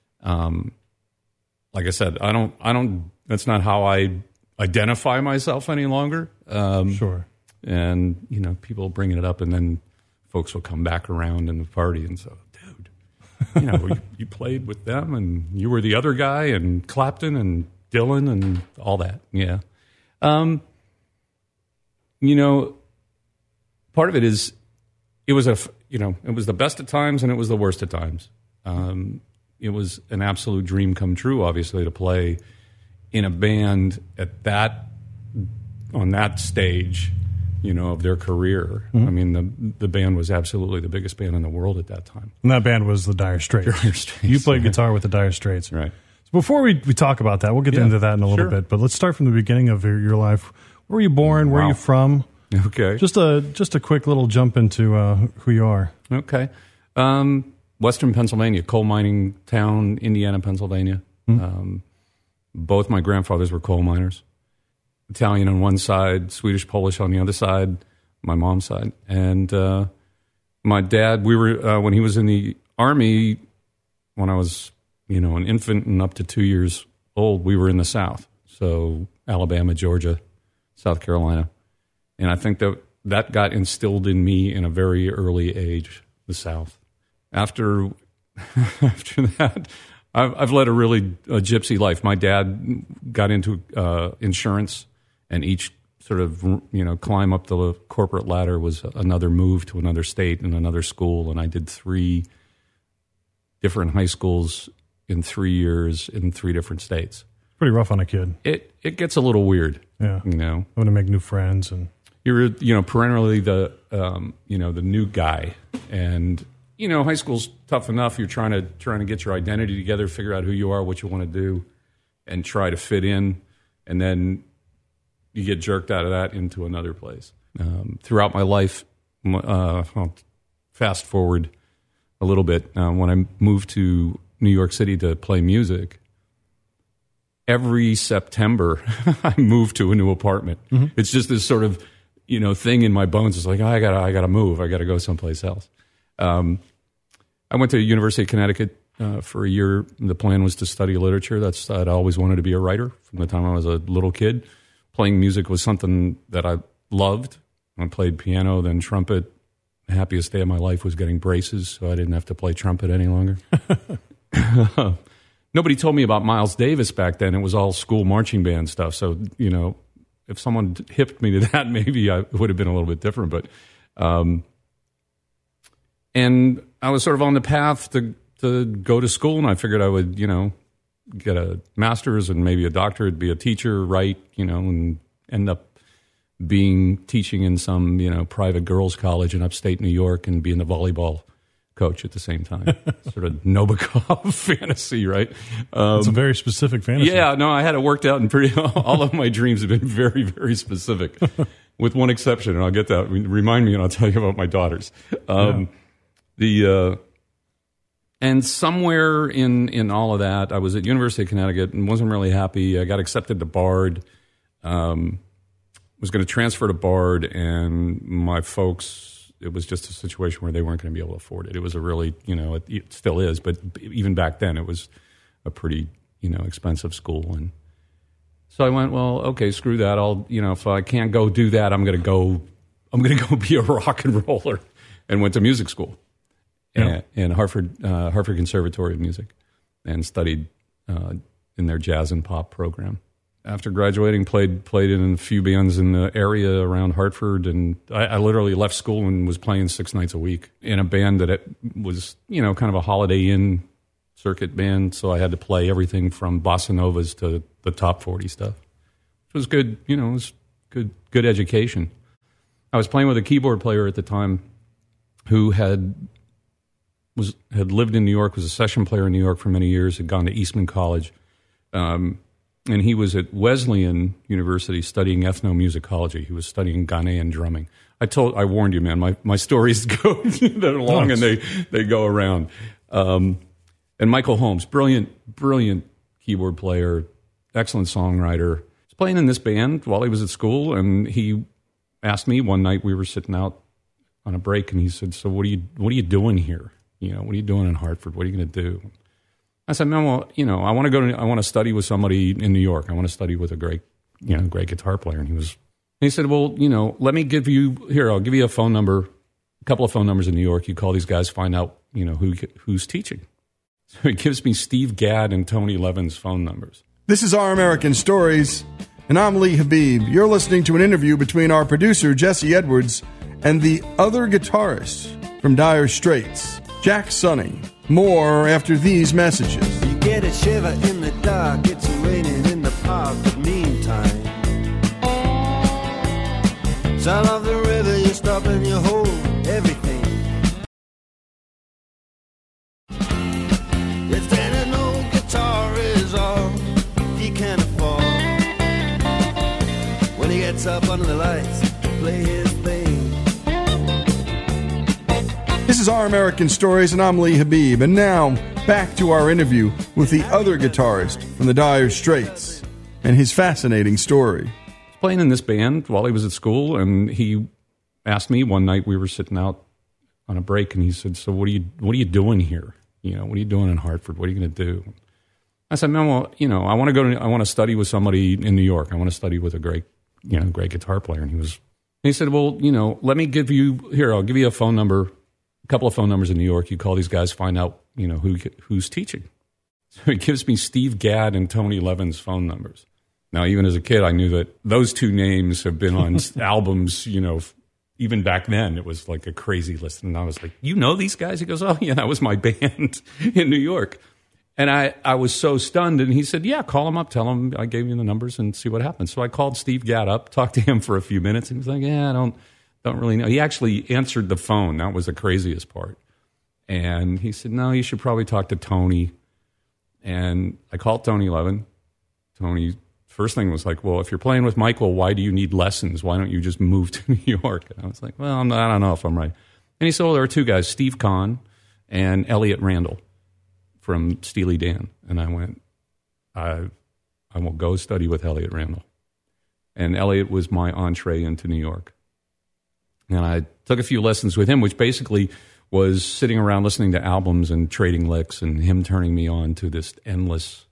Um, like I said, I don't, I don't. That's not how I identify myself any longer. Um, sure. And you know, people bringing it up, and then folks will come back around in the party and so, dude, you know, you, you played with them, and you were the other guy, and Clapton and Dylan and all that. Yeah. Um, you know. Part of it is, it was a, you know, it was the best of times and it was the worst of times. Um, it was an absolute dream come true, obviously, to play in a band at that, on that stage, you know, of their career. Mm-hmm. I mean, the the band was absolutely the biggest band in the world at that time. And that band was the Dire Straits. Dire Straits. You played guitar with the Dire Straits. Right. So before we, we talk about that, we'll get Yeah, into that in a little sure. bit, but let's start from the beginning of your, your life. Where were you born? Where Wow. are you from? Okay. Just a just a quick little jump into uh, who you are. Okay. Um, Western Pennsylvania, coal mining town, Indiana, Pennsylvania. Mm-hmm. Um, both my grandfathers were coal miners. Italian on one side, Swedish, Polish on the other side, my mom's side. And uh, my dad, we were, uh, when he was in the Army, when I was, you know, an infant and up to two years old, we were in the South. So Alabama, Georgia, South Carolina. And I think that that got instilled in me in a very early age, the South. After after that, I've, I've led a really a gypsy life. My dad got into uh, insurance, and each sort of, you know, climb up the corporate ladder was another move to another state and another school. And I did three different high schools in three years in three different states. Pretty rough on a kid. It it gets a little weird. Yeah. You know, I'm going to make new friends. And you're, you know, perennially the, um, you know, the new guy. And, you know, high school's tough enough. You're trying to trying to get your identity together, figure out who you are, what you want to do, and try to fit in. And then you get jerked out of that into another place. Um, throughout my life, uh, I'll fast forward a little bit. Uh, when I moved to New York City to play music, every September I moved to a new apartment. Mm-hmm. It's just this sort of, you know, thing in my bones. It's like, oh, I gotta, I gotta move. I gotta go someplace else. Um, I went to University of Connecticut uh, for a year. The plan was to study literature. That's I'd always wanted to be a writer from the time I was a little kid. Playing music was something that I loved. I played piano, then trumpet. The happiest day of my life was getting braces, so I didn't have to play trumpet any longer. Nobody told me about Miles Davis back then. It was all school marching band stuff. So, you know, if someone hipped me to that, maybe I would have been a little bit different. But, um, and I was sort of on the path to, to go to school, and I figured I would, you know, get a master's and maybe a doctorate, be a teacher, write, you know, and end up being teaching in some, you know, private girls' college in upstate New York and being the volleyball coach at the same time. Sort of Nabokov fantasy, right? Um, it's a very specific fantasy. Yeah, no, I had it worked out, and pretty all of my dreams have been very, very specific, with one exception, and I'll get that. Remind me, and I'll tell you about my daughters. Um, yeah. The uh, and somewhere in in all of that, I was at University of Connecticut and wasn't really happy. I got accepted to Bard. Um, was going to transfer to Bard, and my folks, it was just a situation where they weren't going to be able to afford it. It was a really, you know, it, it still is, but even back then it was a pretty, you know, expensive school. And so I went, well, okay, screw that. I'll, you know, if I can't go do that, I'm going to go, I'm going to go be a rock and roller, and went to music school yeah. and, Hartford, uh, Hartford Conservatory of Music, and studied uh, in their jazz and pop program. After graduating, played played in a few bands in the area around Hartford, and I, I literally left school and was playing six nights a week in a band that it was, you know, kind of a Holiday Inn circuit band. So I had to play everything from bossa novas to the top forty stuff. It was good, you know, it was good good education. I was playing with a keyboard player at the time who had was had lived in New York, was a session player in New York for many years, had gone to Eastman College. Um, And he was at Wesleyan University studying ethnomusicology. He was studying Ghanaian drumming. I told, I warned you, man. My my stories go they're long and they they go around. Um, and Michael Holmes, brilliant, brilliant keyboard player, excellent songwriter. He was playing in this band while he was at school, and he asked me one night. We were sitting out on a break, and he said, "So what are you what are you doing here? You know, what are you doing in Hartford? What are you going to do?" I said, "Man, well, you know, I want to go to, I want to study with somebody in New York. I want to study with a great, you know, great guitar player." And he was, and he said, "Well, you know, let me give you, here, I'll give you a phone number, a couple of phone numbers in New York. You call these guys, find out, you know, who who's teaching." So he gives me Steve Gadd and Tony Levin's phone numbers. This is Our American Stories, and I'm Lee Habib. You're listening to an interview between our producer, Jesse Edwards, and the other guitarist from Dire Straits, Jack Sonny. More after these messages. You get a shiver in the dark, it's raining in the park, but meantime, sound of the river, you stop and you hold everything. It's then an old guitar is all he can afford. When he gets up under the lights to play his thing. This is Our American Stories, and I'm Lee Habib. And now, back to our interview with the other guitarist from the Dire Straits and his fascinating story. He was playing in this band while he was at school, and he asked me one night, we were sitting out on a break, and he said, "So what are you what are you doing here? You know, what are you doing in Hartford? What are you going to do?" I said, "Man, well, you know, I want to go to, I want to study with somebody in New York. I want to study with a great, you know, great guitar player." And he was, and he said, "Well, you know, let me give you, here, I'll give you a phone number, a couple of phone numbers in New York. You call these guys, find out, you know, who who's teaching." So he gives me Steve Gadd and Tony Levin's phone numbers. Now, even as a kid, I knew that those two names have been on albums, you know, even back then. It was like a crazy list. And I was like, you know these guys? He goes, oh, yeah, that was my band in New York. And I, I was so stunned. And he said, yeah, call him up. Tell him I gave you the numbers and see what happens. So I called Steve Gadd up, talked to him for a few minutes. And he was like, yeah, I don't, don't really know. He actually answered the phone. That was the craziest part. And he said, no, you should probably talk to Tony. And I called Tony Levin. Tony, first thing was like, well, if you're playing with Michael, why do you need lessons? Why don't you just move to New York? And I was like, well, I'm not, I don't know if I'm right. And he said, well, there are two guys, Steve Kahn and Elliot Randall from Steely Dan. And I went, I, I will go study with Elliot Randall. And Elliot was my entree into New York. And I took a few lessons with him, which basically was sitting around listening to albums and trading licks and him turning me on to this endless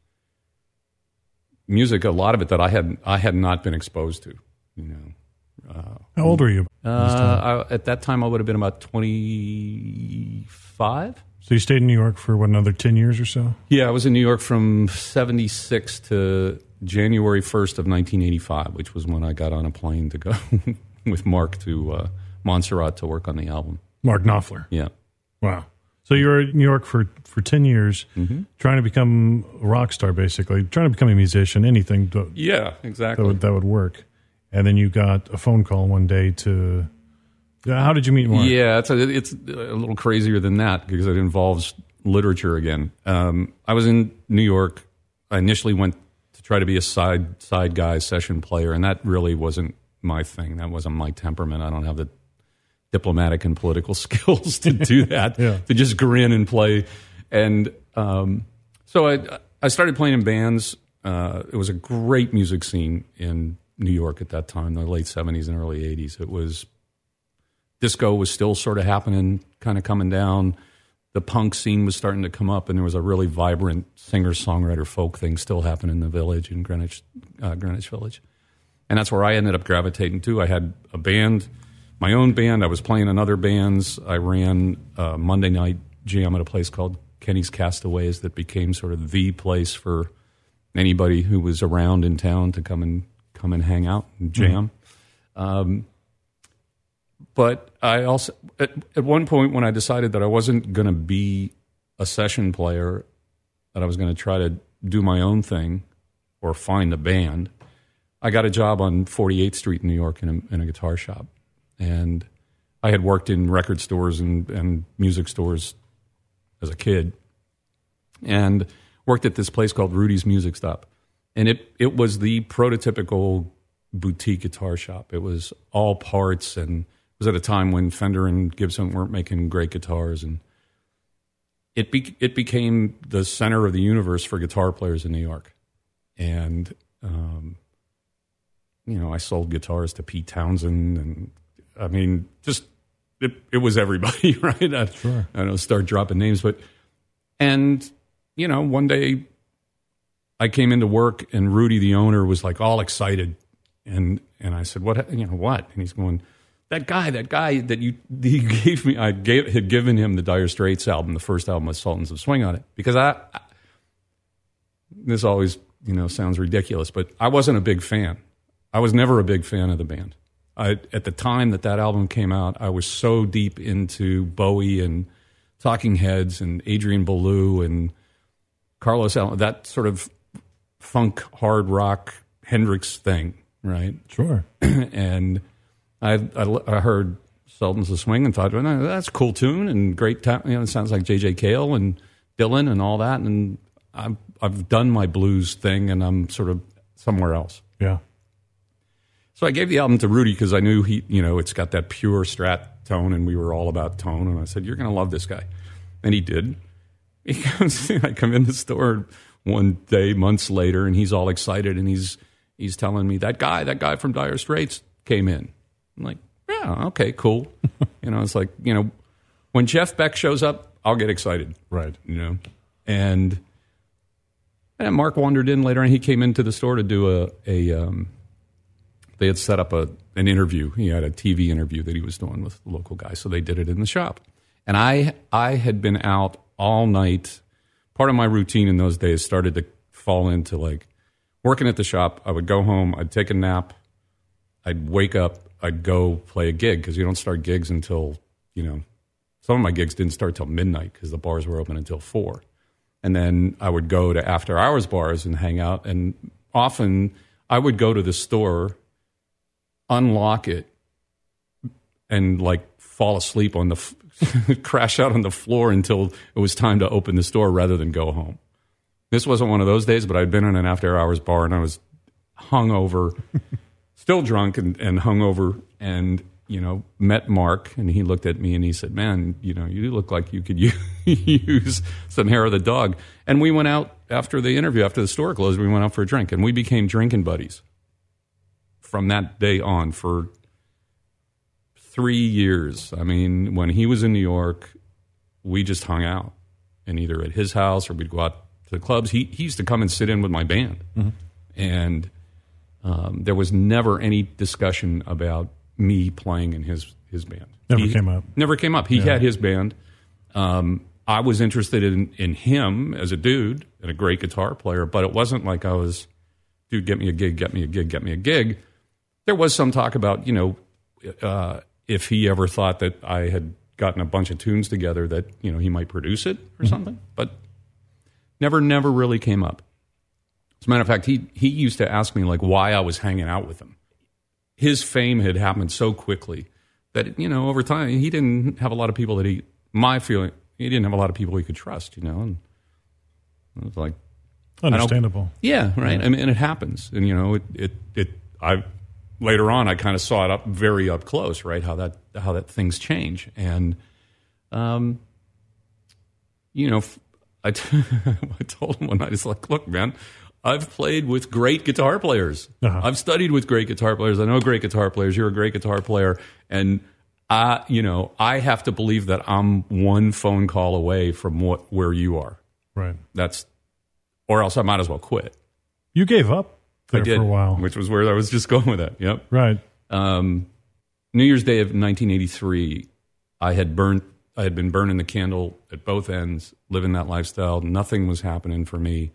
music, a lot of it that I had I had not been exposed to. You know, uh, how old were you? Uh, I, at that time, I would have been about twenty-five. So you stayed in New York for what, another ten years or so? Yeah, I was in New York from seventy-six to January first of nineteen eighty-five, which was when I got on a plane to go with Mark to uh, Montserrat to work on the album. Mark Knopfler. Yeah. Wow. So you were in New York for, for ten years, mm-hmm. trying to become a rock star, basically, trying to become a musician, anything. To, yeah, exactly. That would, that would work. And then you got a phone call one day to... How did you meet Mark? Yeah, it's a, it's a little crazier than that because it involves literature again. Um, I was in New York. I initially went to try to be a side side guy, session player, and that really wasn't my thing. That wasn't my temperament. I don't have the diplomatic and political skills to do that, yeah. to just grin and play. And um, so I, I started playing in bands. Uh, it was a great music scene in New York at that time, the late seventies and early eighties. It was, disco was still sort of happening, kind of coming down. The punk scene was starting to come up, and there was a really vibrant singer-songwriter folk thing still happening in the village, in Greenwich, uh, Greenwich Village. And that's where I ended up gravitating to. I had a band, my own band. I was playing in other bands. I ran a Monday night jam at a place called Kenny's Castaways that became sort of the place for anybody who was around in town to come and come and hang out and jam. Mm-hmm. Um, but I also, at, at one point when I decided that I wasn't going to be a session player, that I was going to try to do my own thing or find a band, I got a job on forty-eighth Street in New York in a, in a guitar shop. And I had worked in record stores and, and music stores as a kid, and worked at this place called Rudy's Music Stop. And it, it was the prototypical boutique guitar shop. It was all parts, and it was at a time when Fender and Gibson weren't making great guitars. And it, be, it became the center of the universe for guitar players in New York. And, um, you know, I sold guitars to Pete Townsend, and I mean, just it, it was everybody, right? I, sure. I don't start dropping names, but and you know, one day I came into work, and Rudy, the owner, was like all excited, and and I said, "What? You know, what?" And he's going, "That guy, that guy that you he gave me, I gave had given him the Dire Straits album, the first album with Sultans of Swing on it, because I, I this always you know sounds ridiculous, but I wasn't a big fan. I was never a big fan of the band." I, at the time that that album came out, I was so deep into Bowie and Talking Heads and Adrian Belew and Carlos Allen, that sort of funk, hard rock, Hendrix thing, right? Sure. And I, I, I heard Sultans of Swing and thought, well, no, that's a cool tune and great. Ta- you know, it sounds like J J Cale and Dylan and all that. And I've, I've done my blues thing, and I'm sort of somewhere else. Yeah. So I gave the album to Rudy because I knew he, you know, it's got that pure Strat tone, and we were all about tone. And I said, "You're going to love this guy," and he did. He comes, I come in the store one day, months later, and he's all excited, and he's he's telling me that guy, that guy from Dire Straits came in. I'm like, "Yeah, okay, cool." You know, it's like, you know, when Jeff Beck shows up, I'll get excited, right? You know, and and Mark wandered in later, and he came into the store to do a a. Um, They had set up a an interview. He had a T V interview that he was doing with the local guy, so they did it in the shop. And I I had been out all night. Part of my routine in those days started to fall into like working at the shop. I would go home. I'd take a nap. I'd wake up. I'd go play a gig because you don't start gigs until, you know, some of my gigs didn't start till midnight because the bars were open until four. And then I would go to after hours bars and hang out. And often I would go to the store, unlock it, and like fall asleep on the, f- crash out on the floor until it was time to open the store rather than go home. This wasn't one of those days, but I'd been in an after hours bar and I was hungover, still drunk and, and hungover, and, you know, met Mark, and he looked at me and he said, man, you know, you look like you could use, use some hair of the dog. And we went out after the interview, after the store closed, we went out for a drink, and we became drinking buddies from that day on for three years. I mean, when he was in New York, we just hung out, and either at his house or we'd go out to the clubs. He, he used to come and sit in with my band. Mm-hmm. And um, there was never any discussion about me playing in his, his band. Never he, came up. Never came up. He Yeah. had his band. Um, I was interested in, in him as a dude and a great guitar player, but it wasn't like I was, dude, get me a gig, get me a gig, get me a gig. There was some talk about, you know, uh, if he ever thought that I had gotten a bunch of tunes together that, you know, he might produce it or Mm-hmm. something, but never, never really came up. As a matter of fact, he, he used to ask me, like, why I was hanging out with him. His fame had happened so quickly that, you know, over time, he didn't have a lot of people that he, my feeling, he didn't have a lot of people he could trust, you know, and it was like, Understandable. yeah, right. Yeah. I mean, and it happens, and you know, it, it, it. I later on, I kind of saw it up very up close, right? How that, how that things change, and, um, you know, I, t- I told him one night, it's like, look, man, I've played with great guitar players. Uh-huh. I've studied with great guitar players. I know great guitar players. You're a great guitar player, and I, you know, I have to believe that I'm one phone call away from what where you are. Right. That's, or else I might as well quit. You gave up there I did, for a while. which was where I was just going with that. Yep. Right. Um, New Year's Day of nineteen eighty-three, I had burned. I had been burning the candle at both ends, living that lifestyle. Nothing was happening for me.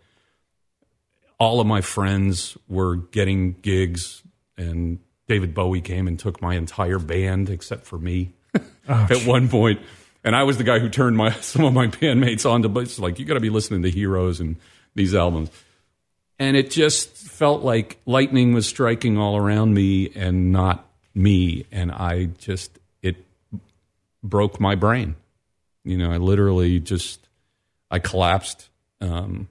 All of my friends were getting gigs, and David Bowie came and took my entire band except for me at one point. And I was the guy who turned my some of my bandmates on to, but it's like, you got to be listening to Heroes and these albums. And it just felt like lightning was striking all around me and not me. And I just, it broke my brain. You know, I literally just, I collapsed. Um,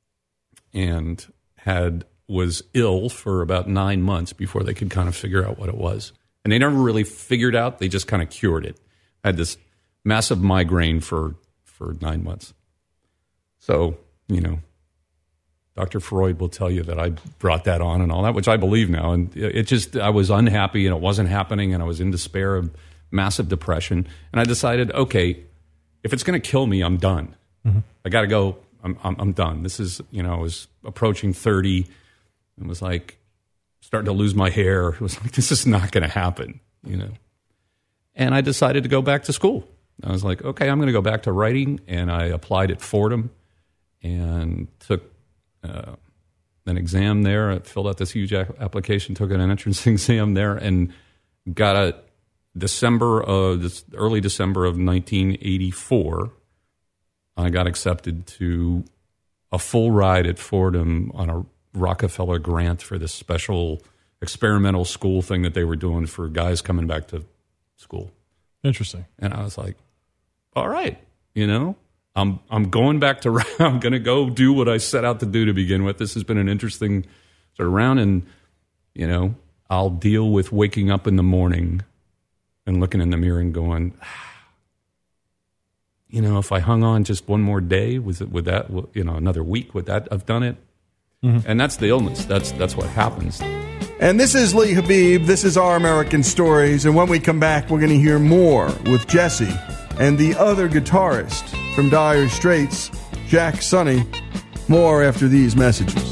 and had was ill for about nine months before they could kind of figure out what it was. And they never really figured out. They just kind of cured it. I had this massive migraine for, for nine months. So, you know, Doctor Freud will tell you that I brought that on and all that, which I believe now. And it just, I was unhappy and it wasn't happening, and I was in despair of massive depression. And I decided, okay, if it's going to kill me, I'm done. Mm-hmm. I got to go. I'm, I'm I'm done. This is, you know, I was approaching thirty and was like starting to lose my hair. It was like, this is not going to happen, you know. And I decided to go back to school. I was like, okay, I'm going to go back to writing. And I applied at Fordham and took uh, an exam there. I filled out this huge application, took an entrance exam there, and got a December of this early December of nineteen eighty-four. I got accepted to a full ride at Fordham on a Rockefeller grant for this special experimental school thing that they were doing for guys coming back to school. Interesting. And I was like, all right, you know, I'm I'm going back to, I'm going to go do what I set out to do to begin with. This has been an interesting sort of round, and, you know, I'll deal with waking up in the morning and looking in the mirror and going, you know, if I hung on just one more day, was it, would that, you know, another week, would that have done it? Mm-hmm. And that's the illness. That's that's what happens. And this is Lee Habib. This is Our American Stories. And when we come back, we're going to hear more with Jesse and the other guitarist from Dire Straits, Jack Sonny. More after these messages.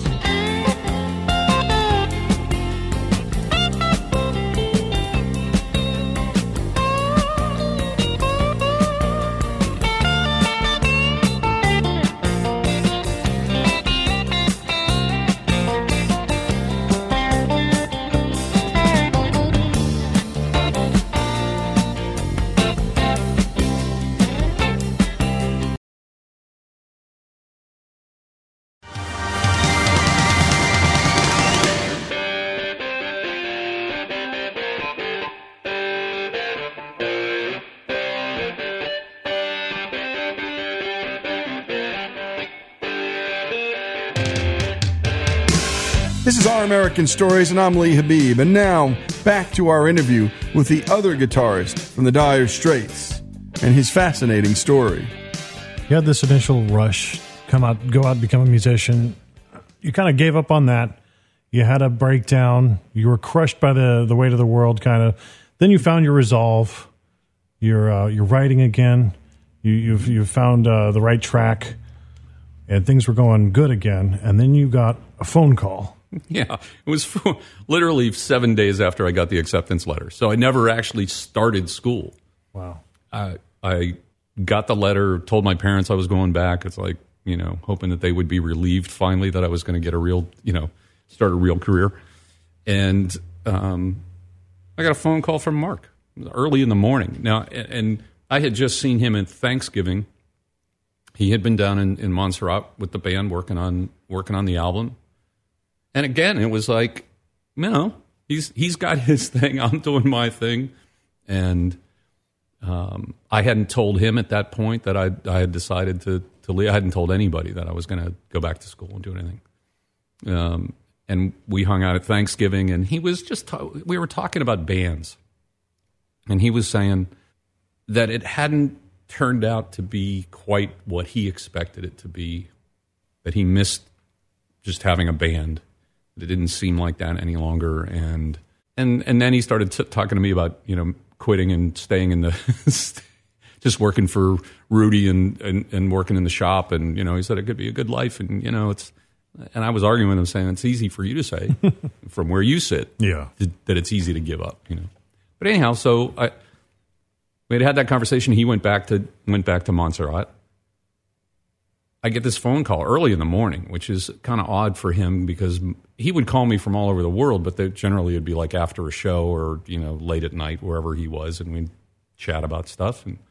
This is Our American Stories, and I'm Lee Habib. And now, back to our interview with the other guitarist from the Dire Straits and his fascinating story. You had this initial rush, come out, go out and become a musician. You kind of gave up on that. You had a breakdown. You were crushed by the, the weight of the world, kind of. Then you found your resolve. You're uh, you're writing again. You you've you found uh, the right track, and things were going good again. And then you got a phone call. Yeah, it was literally seven days after I got the acceptance letter. So I never actually started school. Wow. I I got the letter, told my parents I was going back. It's like, you know, hoping that they would be relieved finally that I was going to get a real, you know, start a real career. And um, I got a phone call from Mark early in the morning. Now, and I had just seen him at Thanksgiving. He had been down in, in Montserrat with the band working on working on the album. And again, it was like, you know, he's he's got his thing, I'm doing my thing. And um, I hadn't told him at that point that I I had decided to, to leave. I hadn't told anybody that I was going to go back to school and do anything. Um, and we hung out at Thanksgiving, and he was just, ta- we were talking about bands. And he was saying that it hadn't turned out to be quite what he expected it to be, that he missed just having a band. It didn't seem like that any longer, and and and then he started t- talking to me about, you know, quitting and staying in the just working for Rudy and, and and working in the shop, and you know, he said it could be a good life, and you know, it's and I was arguing with him saying it's easy for you to say from where you sit, yeah, that it's easy to give up, you know. But anyhow, so I we had had that conversation. He went back to went back to Montserrat. I get this phone call early in the morning, which is kind of odd for him because he would call me from all over the world, but they, generally it'd be like after a show or, you know, late at night, wherever he was, and we'd chat about stuff and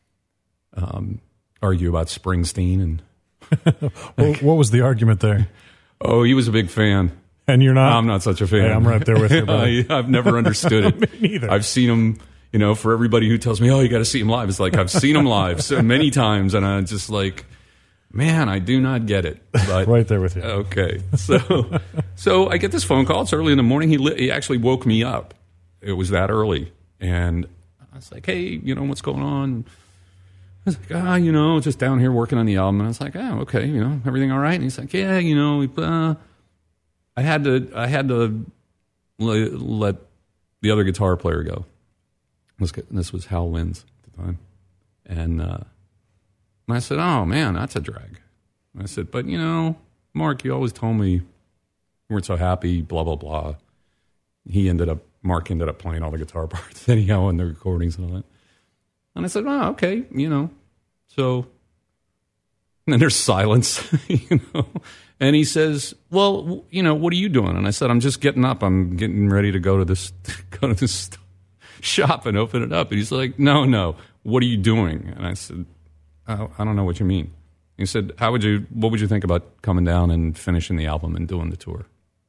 um, argue about Springsteen. And what, what was the argument there? Oh, he was a big fan. And you're not? I'm not such a fan. Hey, I'm right there with you, buddy. I've never understood it. Me neither. I've seen him, you know, for everybody who tells me, oh, you got to see him live. It's like, I've seen him live so many times, and I'm just like, man, I do not get it. But, right there with you. Okay. So so I get this phone call. It's early in the morning. He, li- he actually woke me up. It was that early. And I was like, hey, you know, what's going on? I was like, ah, you know, just down here working on the album. And I was like, oh, okay, you know, everything all right? And he's like, yeah, you know, uh, I had to I had to let, let the other guitar player go. This, this was Hal Wins at the time. And uh And I said, oh, man, that's a drag. And I said, but, you know, Mark, you always told me you weren't so happy, blah, blah, blah. He ended up, Mark ended up playing all the guitar parts anyhow in the recordings and all that. And I said, oh, okay, you know. So, and then there's silence, you know. And he says, well, you know, what are you doing? And I said, I'm just getting up. I'm getting ready to go to this, go to this shop and open it up. And he's like, no, no, what are you doing? And I said, I don't know what you mean. He said, "How would you? What would you think about coming down and finishing the album and doing the tour?"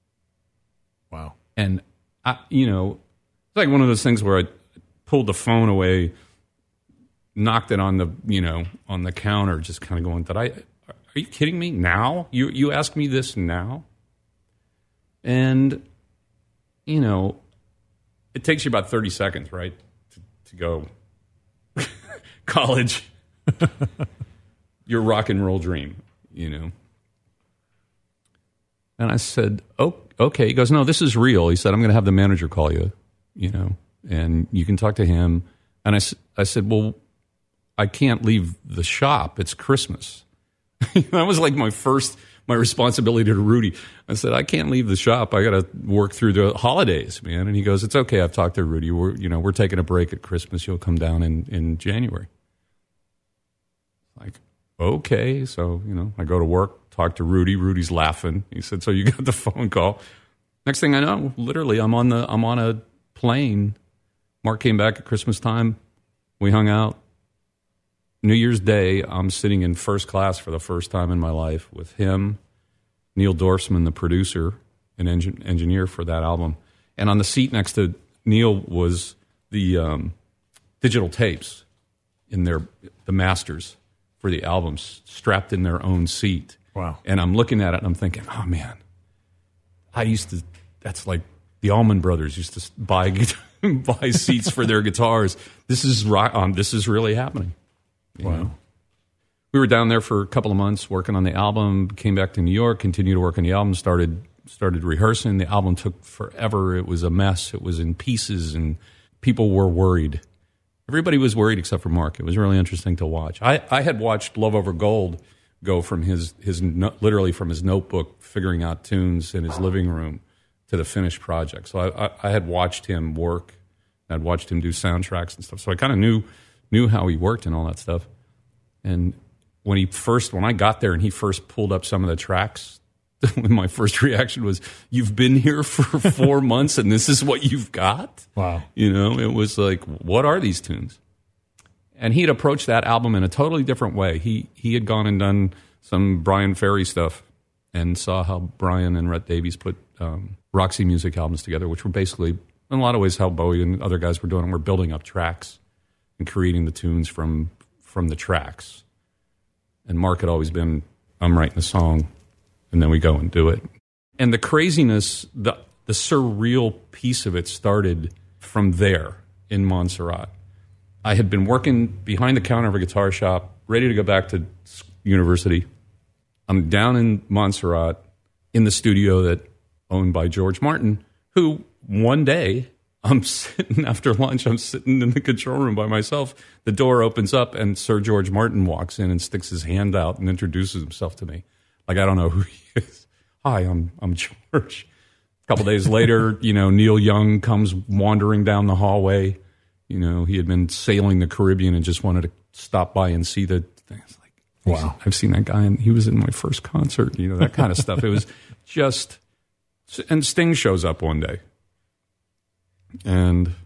Wow. And I, you know, it's like one of those things where I pulled the phone away, knocked it on the, you know, on the counter, just kind of going, "Did I? Are you kidding me? Now? You you ask me this now?" And you know, it takes you about thirty seconds, right, to, to go college. Your rock and roll dream, you know. And I said, oh, okay. He goes, no, this is real. He said, I'm going to have the manager call you, you know, and you can talk to him. And I, I said, well, I can't leave the shop. It's Christmas. That was like my first, my responsibility to Rudy. I said, I can't leave the shop. I got to work through the holidays, man. And he goes, it's okay. I've talked to Rudy. We're, you know, we're taking a break at Christmas. You'll come down in, in January. Like, okay. So, you know, I go to work, talk to Rudy. Rudy's laughing. He said, so you got the phone call. Next thing I know, literally, I'm on the I'm on a plane. Mark came back at Christmas time. We hung out. New Year's Day, I'm sitting in first class for the first time in my life with him, Neil Dorsman, the producer and engin- engineer for that album. And on the seat next to Neil was the um, digital tapes in their the masters for the albums strapped in their own seat. Wow. And I'm looking at it and I'm thinking, oh, man, I used to, that's like the Allman Brothers used to buy buy seats for their guitars. This is right on. This is really happening. Wow. Know? We were down there for a couple of months working on the album, came back to New York, continued to work on the album, started started rehearsing. The album took forever. It was a mess. It was in pieces, and people were worried. Everybody was worried except for Mark. It was really interesting to watch. I, I had watched Love Over Gold go from his, his no, literally from his notebook, figuring out tunes in his living room, to the finished project. So I, I, I had watched him work. I'd watched him do soundtracks and stuff. So I kind of knew knew how he worked and all that stuff. And when he first, when I got there and he first pulled up some of the tracks, my first reaction was, "You've been here for four months and this is what you've got?" Wow. You know, it was like, what are these tunes? And he had approached that album in a totally different way. He he had gone and done some Brian Ferry stuff and saw how Brian and Rhett Davies put um, Roxy Music albums together, which were basically, in a lot of ways, how Bowie and other guys were doing it. We're building up tracks and creating the tunes from from the tracks. And Mark had always been, I'm writing a song, and then we go and do it. And the craziness, the the surreal piece of it started from there in Montserrat. I had been working behind the counter of a guitar shop, ready to go back to university. I'm down in Montserrat in the studio that owned by George Martin, who one day, I'm sitting after lunch, I'm sitting in the control room by myself. The door opens up and Sir George Martin walks in and sticks his hand out and introduces himself to me. Like, I don't know who he is. Hi, I'm I'm George. A couple days later, you know, Neil Young comes wandering down the hallway. You know, he had been sailing the Caribbean and just wanted to stop by and see the thing. It's like, wow, I've seen that guy and he was in my first concert, you know, that kind of stuff. It was just, and Sting shows up one day. And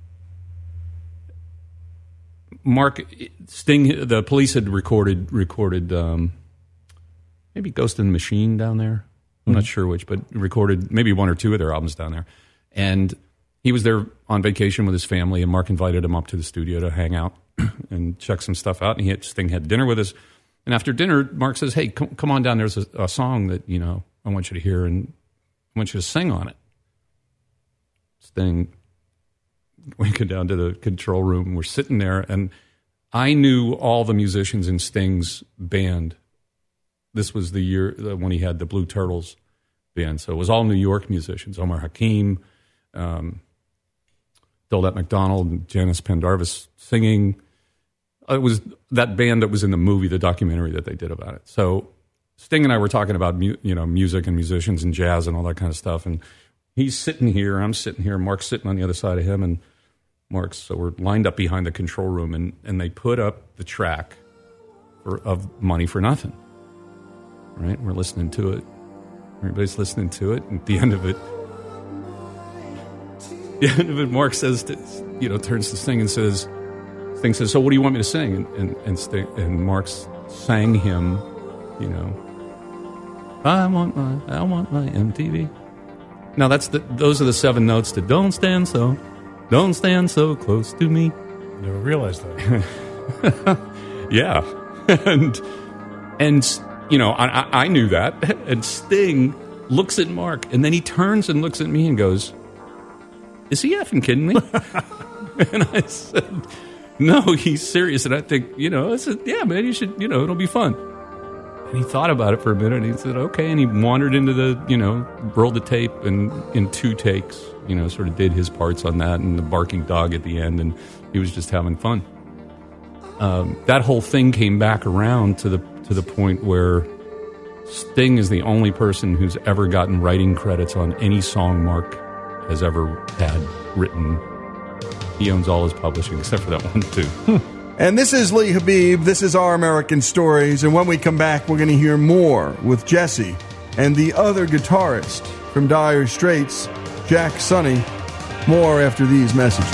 Mark, Sting, the police had recorded, recorded um, maybe Ghost in the Machine down there. I'm mm-hmm. not sure which, but recorded maybe one or two of their albums down there. And he was there on vacation with his family, and Mark invited him up to the studio to hang out and check some stuff out. And he had, Sting had dinner with us. And after dinner, Mark says, "Hey, come, come on down. There's a, a song that, you know, I want you to hear, and I want you to sing on it." Sting, we go down to the control room. We're sitting there, and I knew all the musicians in Sting's band. This was the year when he had the Blue Turtles band. So it was all New York musicians, Omar Hakim, um, Dildette McDonald, and Janice Pendarvis singing. It was that band that was in the movie, the documentary that they did about it. So Sting and I were talking about mu- you know music and musicians and jazz and all that kind of stuff. And he's sitting here, I'm sitting here, Mark's sitting on the other side of him, and Mark's, so we're lined up behind the control room, and, and they put up the track for, of Money for Nothing. Right? We're listening to it. Everybody's listening to it. And at the end of it, the end of it, Mark says, to, you know, turns to Sting and says, Sting says, "So what do you want me to sing?" And and and, Sting, and Mark's sang him, you know, I want my, I want my M T V. Now that's the, those are the seven notes to "Don't Stand So, Don't Stand So Close to Me." Never realized that. Yeah, and and you know, I, I knew that. And Sting looks at Mark, and then he turns and looks at me and goes, "Is he effing kidding me?" And I said, "No, he's serious." And I think, you know, I said, "Yeah, man, you should, you know, it'll be fun." And he thought about it for a minute, and he said, "Okay." And he wandered into the, you know, rolled the tape, and in two takes, you know, sort of did his parts on that, and the barking dog at the end, and he was just having fun. Um, that whole thing came back around to the to the point where Sting is the only person who's ever gotten writing credits on any song Mark has ever had written. He owns all his publishing except for that one too. And this is Lee Habib. This is Our American Stories. And when we come back, we're going to hear more with Jesse and the other guitarist from Dire Straits, Jack Sonny. More after these messages.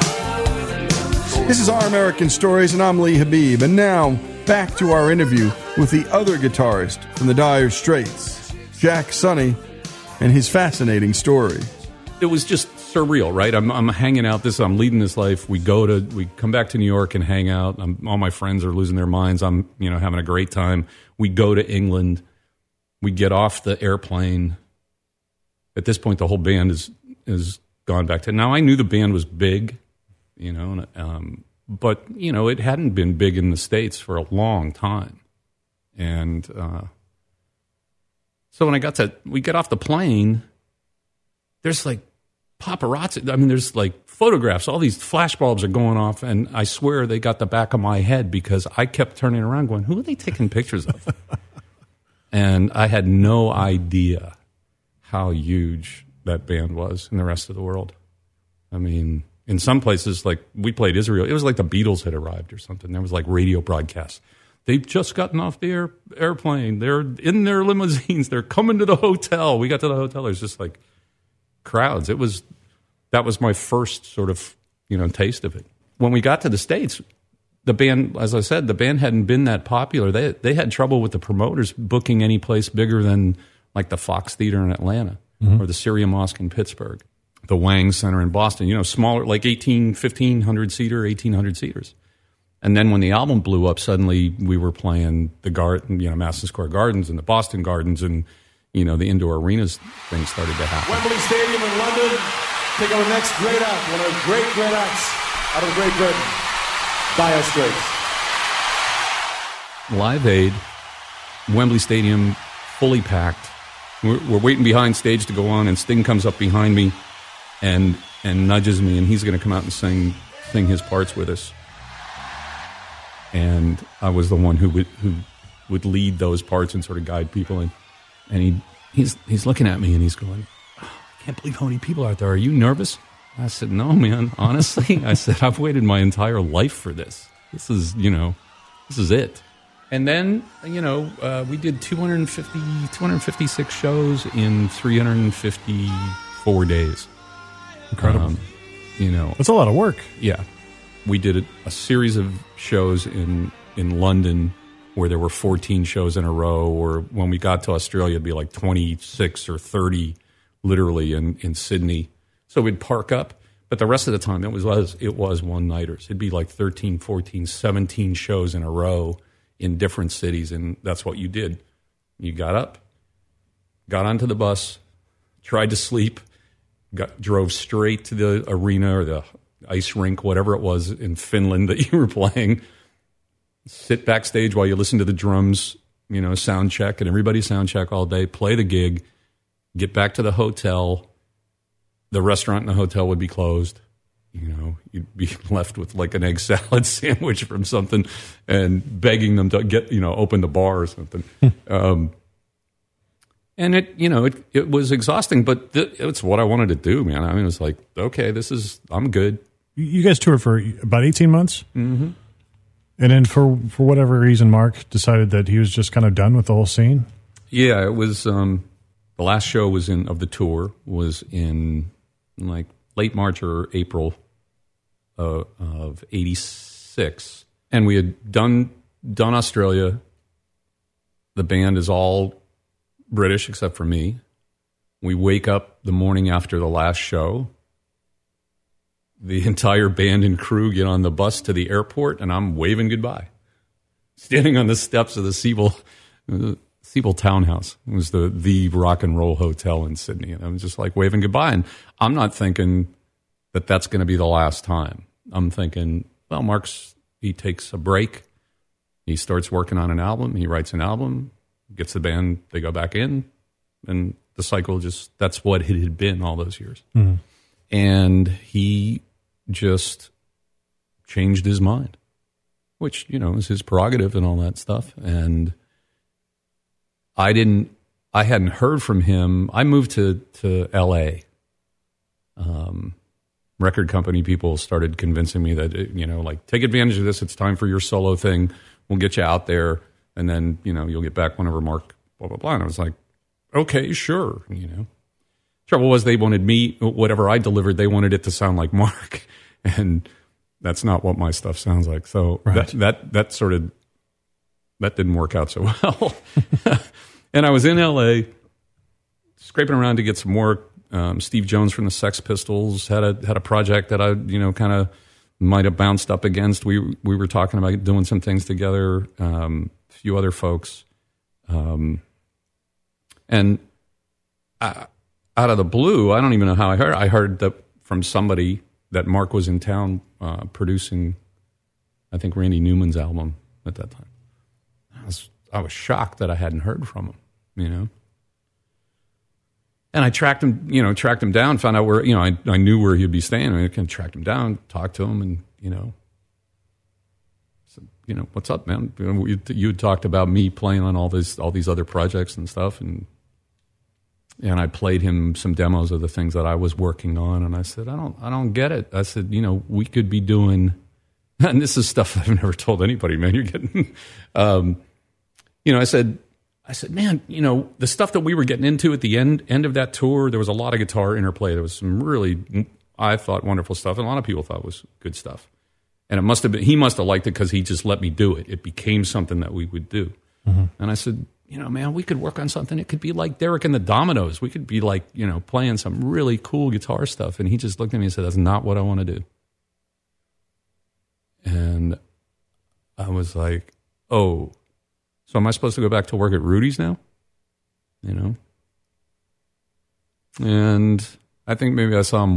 This is Our American Stories, and I'm Lee Habib. And now, back to our interview with the other guitarist from the Dire Straits, Jack Sonny, and his fascinating story. It was just surreal, right? I'm, I'm hanging out. This, I'm leading this life. We go to, we come back to New York and hang out. I'm, all my friends are losing their minds. I'm, you know, having a great time. We go to England. We get off the airplane. At this point, the whole band is is gone back to. Now, I knew the band was big, you know, um, but you know, it hadn't been big in the States for a long time, and uh, so when I got to, we get off the plane. There's like paparazzi. I mean, there's like photographs. All these flashbulbs are going off, and I swear they got the back of my head because I kept turning around, going, "Who are they taking pictures of?" And I had no idea how huge that band was in the rest of the world. I mean, in some places, like we played Israel, it was like the Beatles had arrived or something. There was like radio broadcasts. They've just gotten off the air, airplane. They're in their limousines. They're coming to the hotel. We got to the hotel. There's just like crowds. It was, that was my first sort of, you know, taste of it. When we got to the States, the band, as I said, the band hadn't been that popular. They they had trouble with the promoters booking any place bigger than like the Fox Theater in Atlanta mm-hmm. or the Syria Mosque in Pittsburgh, the Wang Center in Boston, you know, smaller, like eighteen, fifteen hundred seater, eighteen hundred seaters. And then when the album blew up, suddenly we were playing the garden, you know, Madison Square Gardens and the Boston Gardens and, you know, the indoor arenas, things started to happen. Wembley Stadium in London, take our next great act, one of the great, great acts out of Great Britain. Dire Straits. Live Aid, Wembley Stadium, fully packed. We're, we're waiting behind stage to go on, and Sting comes up behind me and and nudges me, and he's going to come out and sing sing his parts with us. And I was the one who would who would lead those parts and sort of guide people in. And he he's he's looking at me and he's going, oh, I can't believe how many people are out there. Are you nervous? I said, no, man, honestly. I said, I've waited my entire life for this. This is, you know, this is it. And then, you know, uh, we did two hundred fifty, two hundred fifty-six shows in three hundred fifty-four days. Incredible. Um, you know. That's a lot of work. Yeah. We did a, a series of shows in, in London where there were fourteen shows in a row, or when we got to Australia, it'd be like twenty-six or thirty, literally, in, in Sydney. So we'd park up, but the rest of the time it was, was it was one-nighters. It'd be like thirteen, fourteen, seventeen shows in a row in different cities, and that's what you did. You got up, got onto the bus, tried to sleep, got drove straight to the arena or the ice rink, whatever it was in Finland that you were playing, sit backstage while you listen to the drums, you know, sound check, and everybody sound check all day, play the gig, get back to the hotel. The restaurant in the hotel would be closed. You know, you'd be left with like an egg salad sandwich from something and begging them to get, you know, open the bar or something. um, and it, you know, it, it was exhausting, but th- it's what I wanted to do, man. I mean, it was like, okay, this is, I'm good. You guys toured for about eighteen months? Mm-hmm. And then for, for whatever reason, Mark decided that he was just kind of done with the whole scene? Yeah, it was, um, the last show was in, of the tour was in, like late March or April uh, of eighty-six, and we had done done Australia. The band is all British except for me. We wake up the morning after the last show. The entire band and crew get on the bus to the airport, and I'm waving goodbye, standing on the steps of the Siebel uh, Siebel Townhouse. It was the the rock and roll hotel in Sydney, and I'm just like waving goodbye. And I'm not thinking that that's going to be the last time. I'm thinking, well, Mark's he takes a break, he starts working on an album, he writes an album, gets the band, they go back in, and the cycle just that's what it had been all those years. Mm-hmm. And he just changed his mind, which you know is his prerogative and all that stuff, and. I didn't. I hadn't heard from him. I moved to to L A. Um, record company people started convincing me that you know, like, take advantage of this. It's time for your solo thing. We'll get you out there, and then you know you'll get back whenever Mark. Blah blah blah. And I was like, okay, sure. You know, trouble was they wanted me. Whatever I delivered, they wanted it to sound like Mark, and that's not what my stuff sounds like. So right. that that that sort of that didn't work out so well. And I was in L A scraping around to get some work. Um, Steve Jones from the Sex Pistols had a had a project that I, you know, kind of might have bounced up against. We we were talking about doing some things together. Um, a few other folks, um, and I, out of the blue, I don't even know how I heard. I heard that from somebody that Mark was in town uh, producing, I think, Randy Newman's album at that time. I was I was shocked that I hadn't heard from him. You know. And I tracked him, you know, tracked him down, found out where, you know, I, I knew where he'd be staying. I kind of tracked him down, talked to him, and, you know, said, you know, what's up, man? You know, you, you had talked about me playing on all this, all these other projects and stuff, and and I played him some demos of the things that I was working on, and I said, I don't, I don't get it. I said, you know, we could be doing, and this is stuff I've never told anybody, man. You're getting, um, you know, I said. I said, man, you know, the stuff that we were getting into at the end end of that tour, there was a lot of guitar interplay. There was some really, I thought, wonderful stuff, and a lot of people thought was good stuff. And it must have been, he must have liked it because he just let me do it. It became something that we would do. Mm-hmm. And I said, you know, man, we could work on something. It could be like Derek and the Dominoes. We could be like, you know, playing some really cool guitar stuff. And he just looked at me and said, that's not what I want to do. And I was like, oh. So am I supposed to go back to work at Rudy's now? You know? And I think maybe I saw him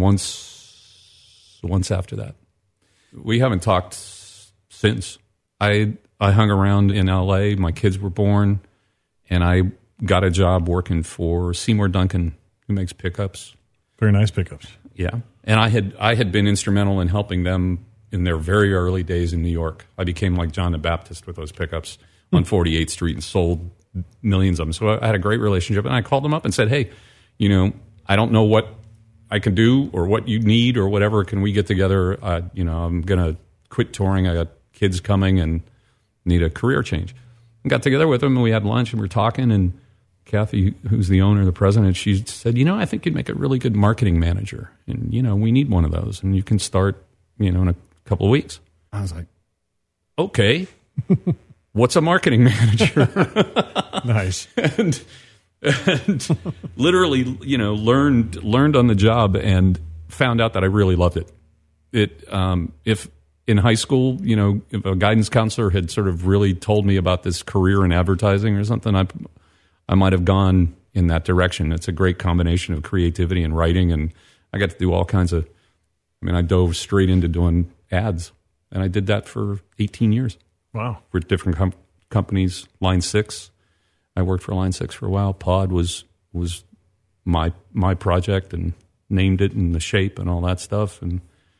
once once after that. We haven't talked since. I I hung around in L A. My kids were born, and I got a job working for Seymour Duncan, who makes pickups. Very nice pickups. Yeah. And I had I had been instrumental in helping them in their very early days in New York. I became like John the Baptist with those pickups on forty-eighth Street and sold millions of them. So I had a great relationship, and I called them up and said, hey, you know, I don't know what I can do or what you need or whatever. Can we get together? Uh, you know, I'm going to quit touring. I got kids coming and need a career change. And got together with them, and we had lunch, and we were talking, and Kathy, who's the owner, the president, she said, you know, I think you'd make a really good marketing manager. And, you know, we need one of those, and you can start, you know, in a couple of weeks. I was like, okay. What's a marketing manager? Nice. and, and literally, you know, learned learned on the job and found out that I really loved it. It um, if in high school, you know, if a guidance counselor had sort of really told me about this career in advertising or something, I I might have gone in that direction. It's a great combination of creativity and writing, and I got to do all kinds of. I mean, I dove straight into doing ads, and I did that for eighteen years. Wow. For different com- companies. Line Six, I worked for Line Six for a while. Pod was was my my project, and named it and the shape and all that stuff. And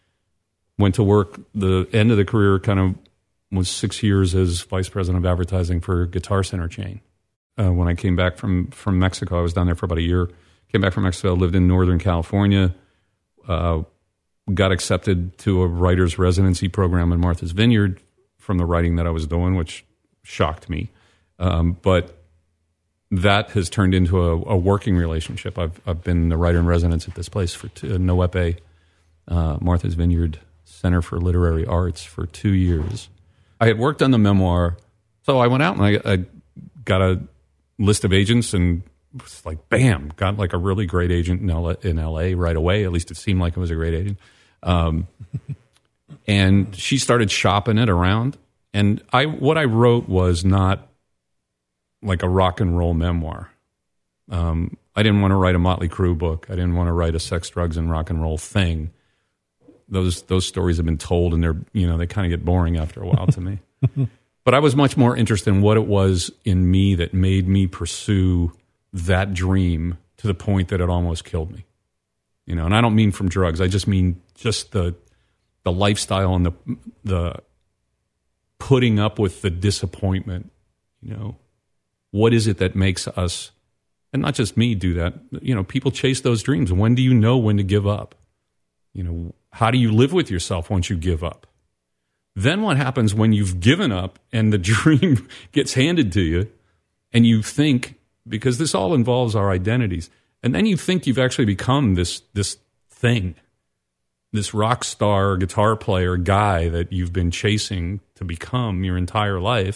went to work. The end of the career kind of was six years as vice president of advertising for Guitar Center chain. Uh, when I came back from from Mexico, I was down there for about a year. Came back from Mexico, lived in Northern California. Uh, got accepted to a writer's residency program in Martha's Vineyard from the writing that I was doing, which shocked me. Um, but that has turned into a, a working relationship. I've I've been the writer in residence at this place for two, Noepe, uh, Martha's Vineyard Center for Literary Arts for two years. I had worked on the memoir, so I went out and I, I got a list of agents and was like, bam, got like a really great agent in L A, in L A right away. At least it seemed like it was a great agent. Um, and she started shopping it around. And I, what I wrote was not like a rock and roll memoir. Um, I didn't want to write a Motley Crue book. I didn't want to write a sex, drugs, and rock and roll thing. Those those stories have been told, and they're you know they kind of get boring after a while to me. But I was much more interested in what it was in me that made me pursue that dream to the point that it almost killed me. You know, and I don't mean from drugs. I just mean just the the lifestyle and the the putting up with the disappointment. You know, what is it that makes us, and not just me, do that? You know, people chase those dreams. When do you know when to give up? You know, how do you live with yourself once you give up? Then what happens when you've given up and the dream gets handed to you and you think, because this all involves our identities, and then you think you've actually become this this thing, this rock star guitar player guy that you've been chasing to become your entire life,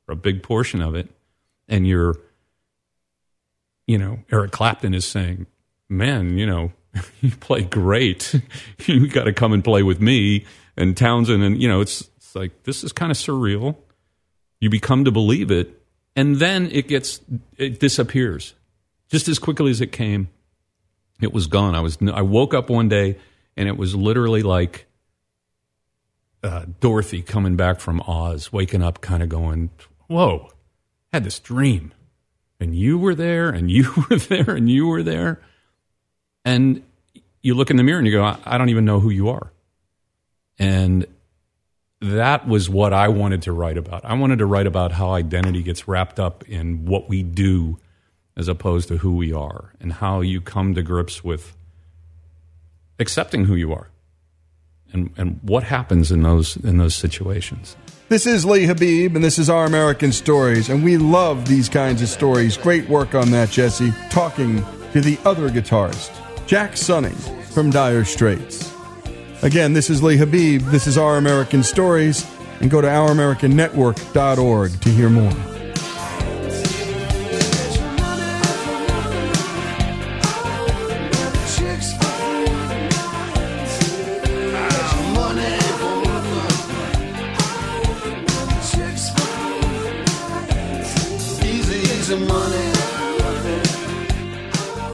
or a big portion of it, and you're, you know, Eric Clapton is saying, man, you know, you play great. You got to come and play with me. And Townsend, and, you know, it's, it's like, this is kind of surreal. You become to believe it, and then it gets, it disappears. Just as quickly as it came, it was gone. I was, I woke up one day, and it was literally like uh, Dorothy coming back from Oz, waking up kind of going, whoa, I had this dream. And you were there, and you were there, and you were there. And you look in the mirror and you go, I don't even know who you are. And that was what I wanted to write about. I wanted to write about how identity gets wrapped up in what we do as opposed to who we are, and how you come to grips with accepting who you are, and, and what happens in those in those situations. This is Lee Habib, and this is Our American Stories, and we love these kinds of stories. Great work on that, Jesse. Talking to the other guitarist, Jack Sunning from Dire Straits. Again, this is Lee Habib. This is Our American Stories, and go to our american network dot org to hear more.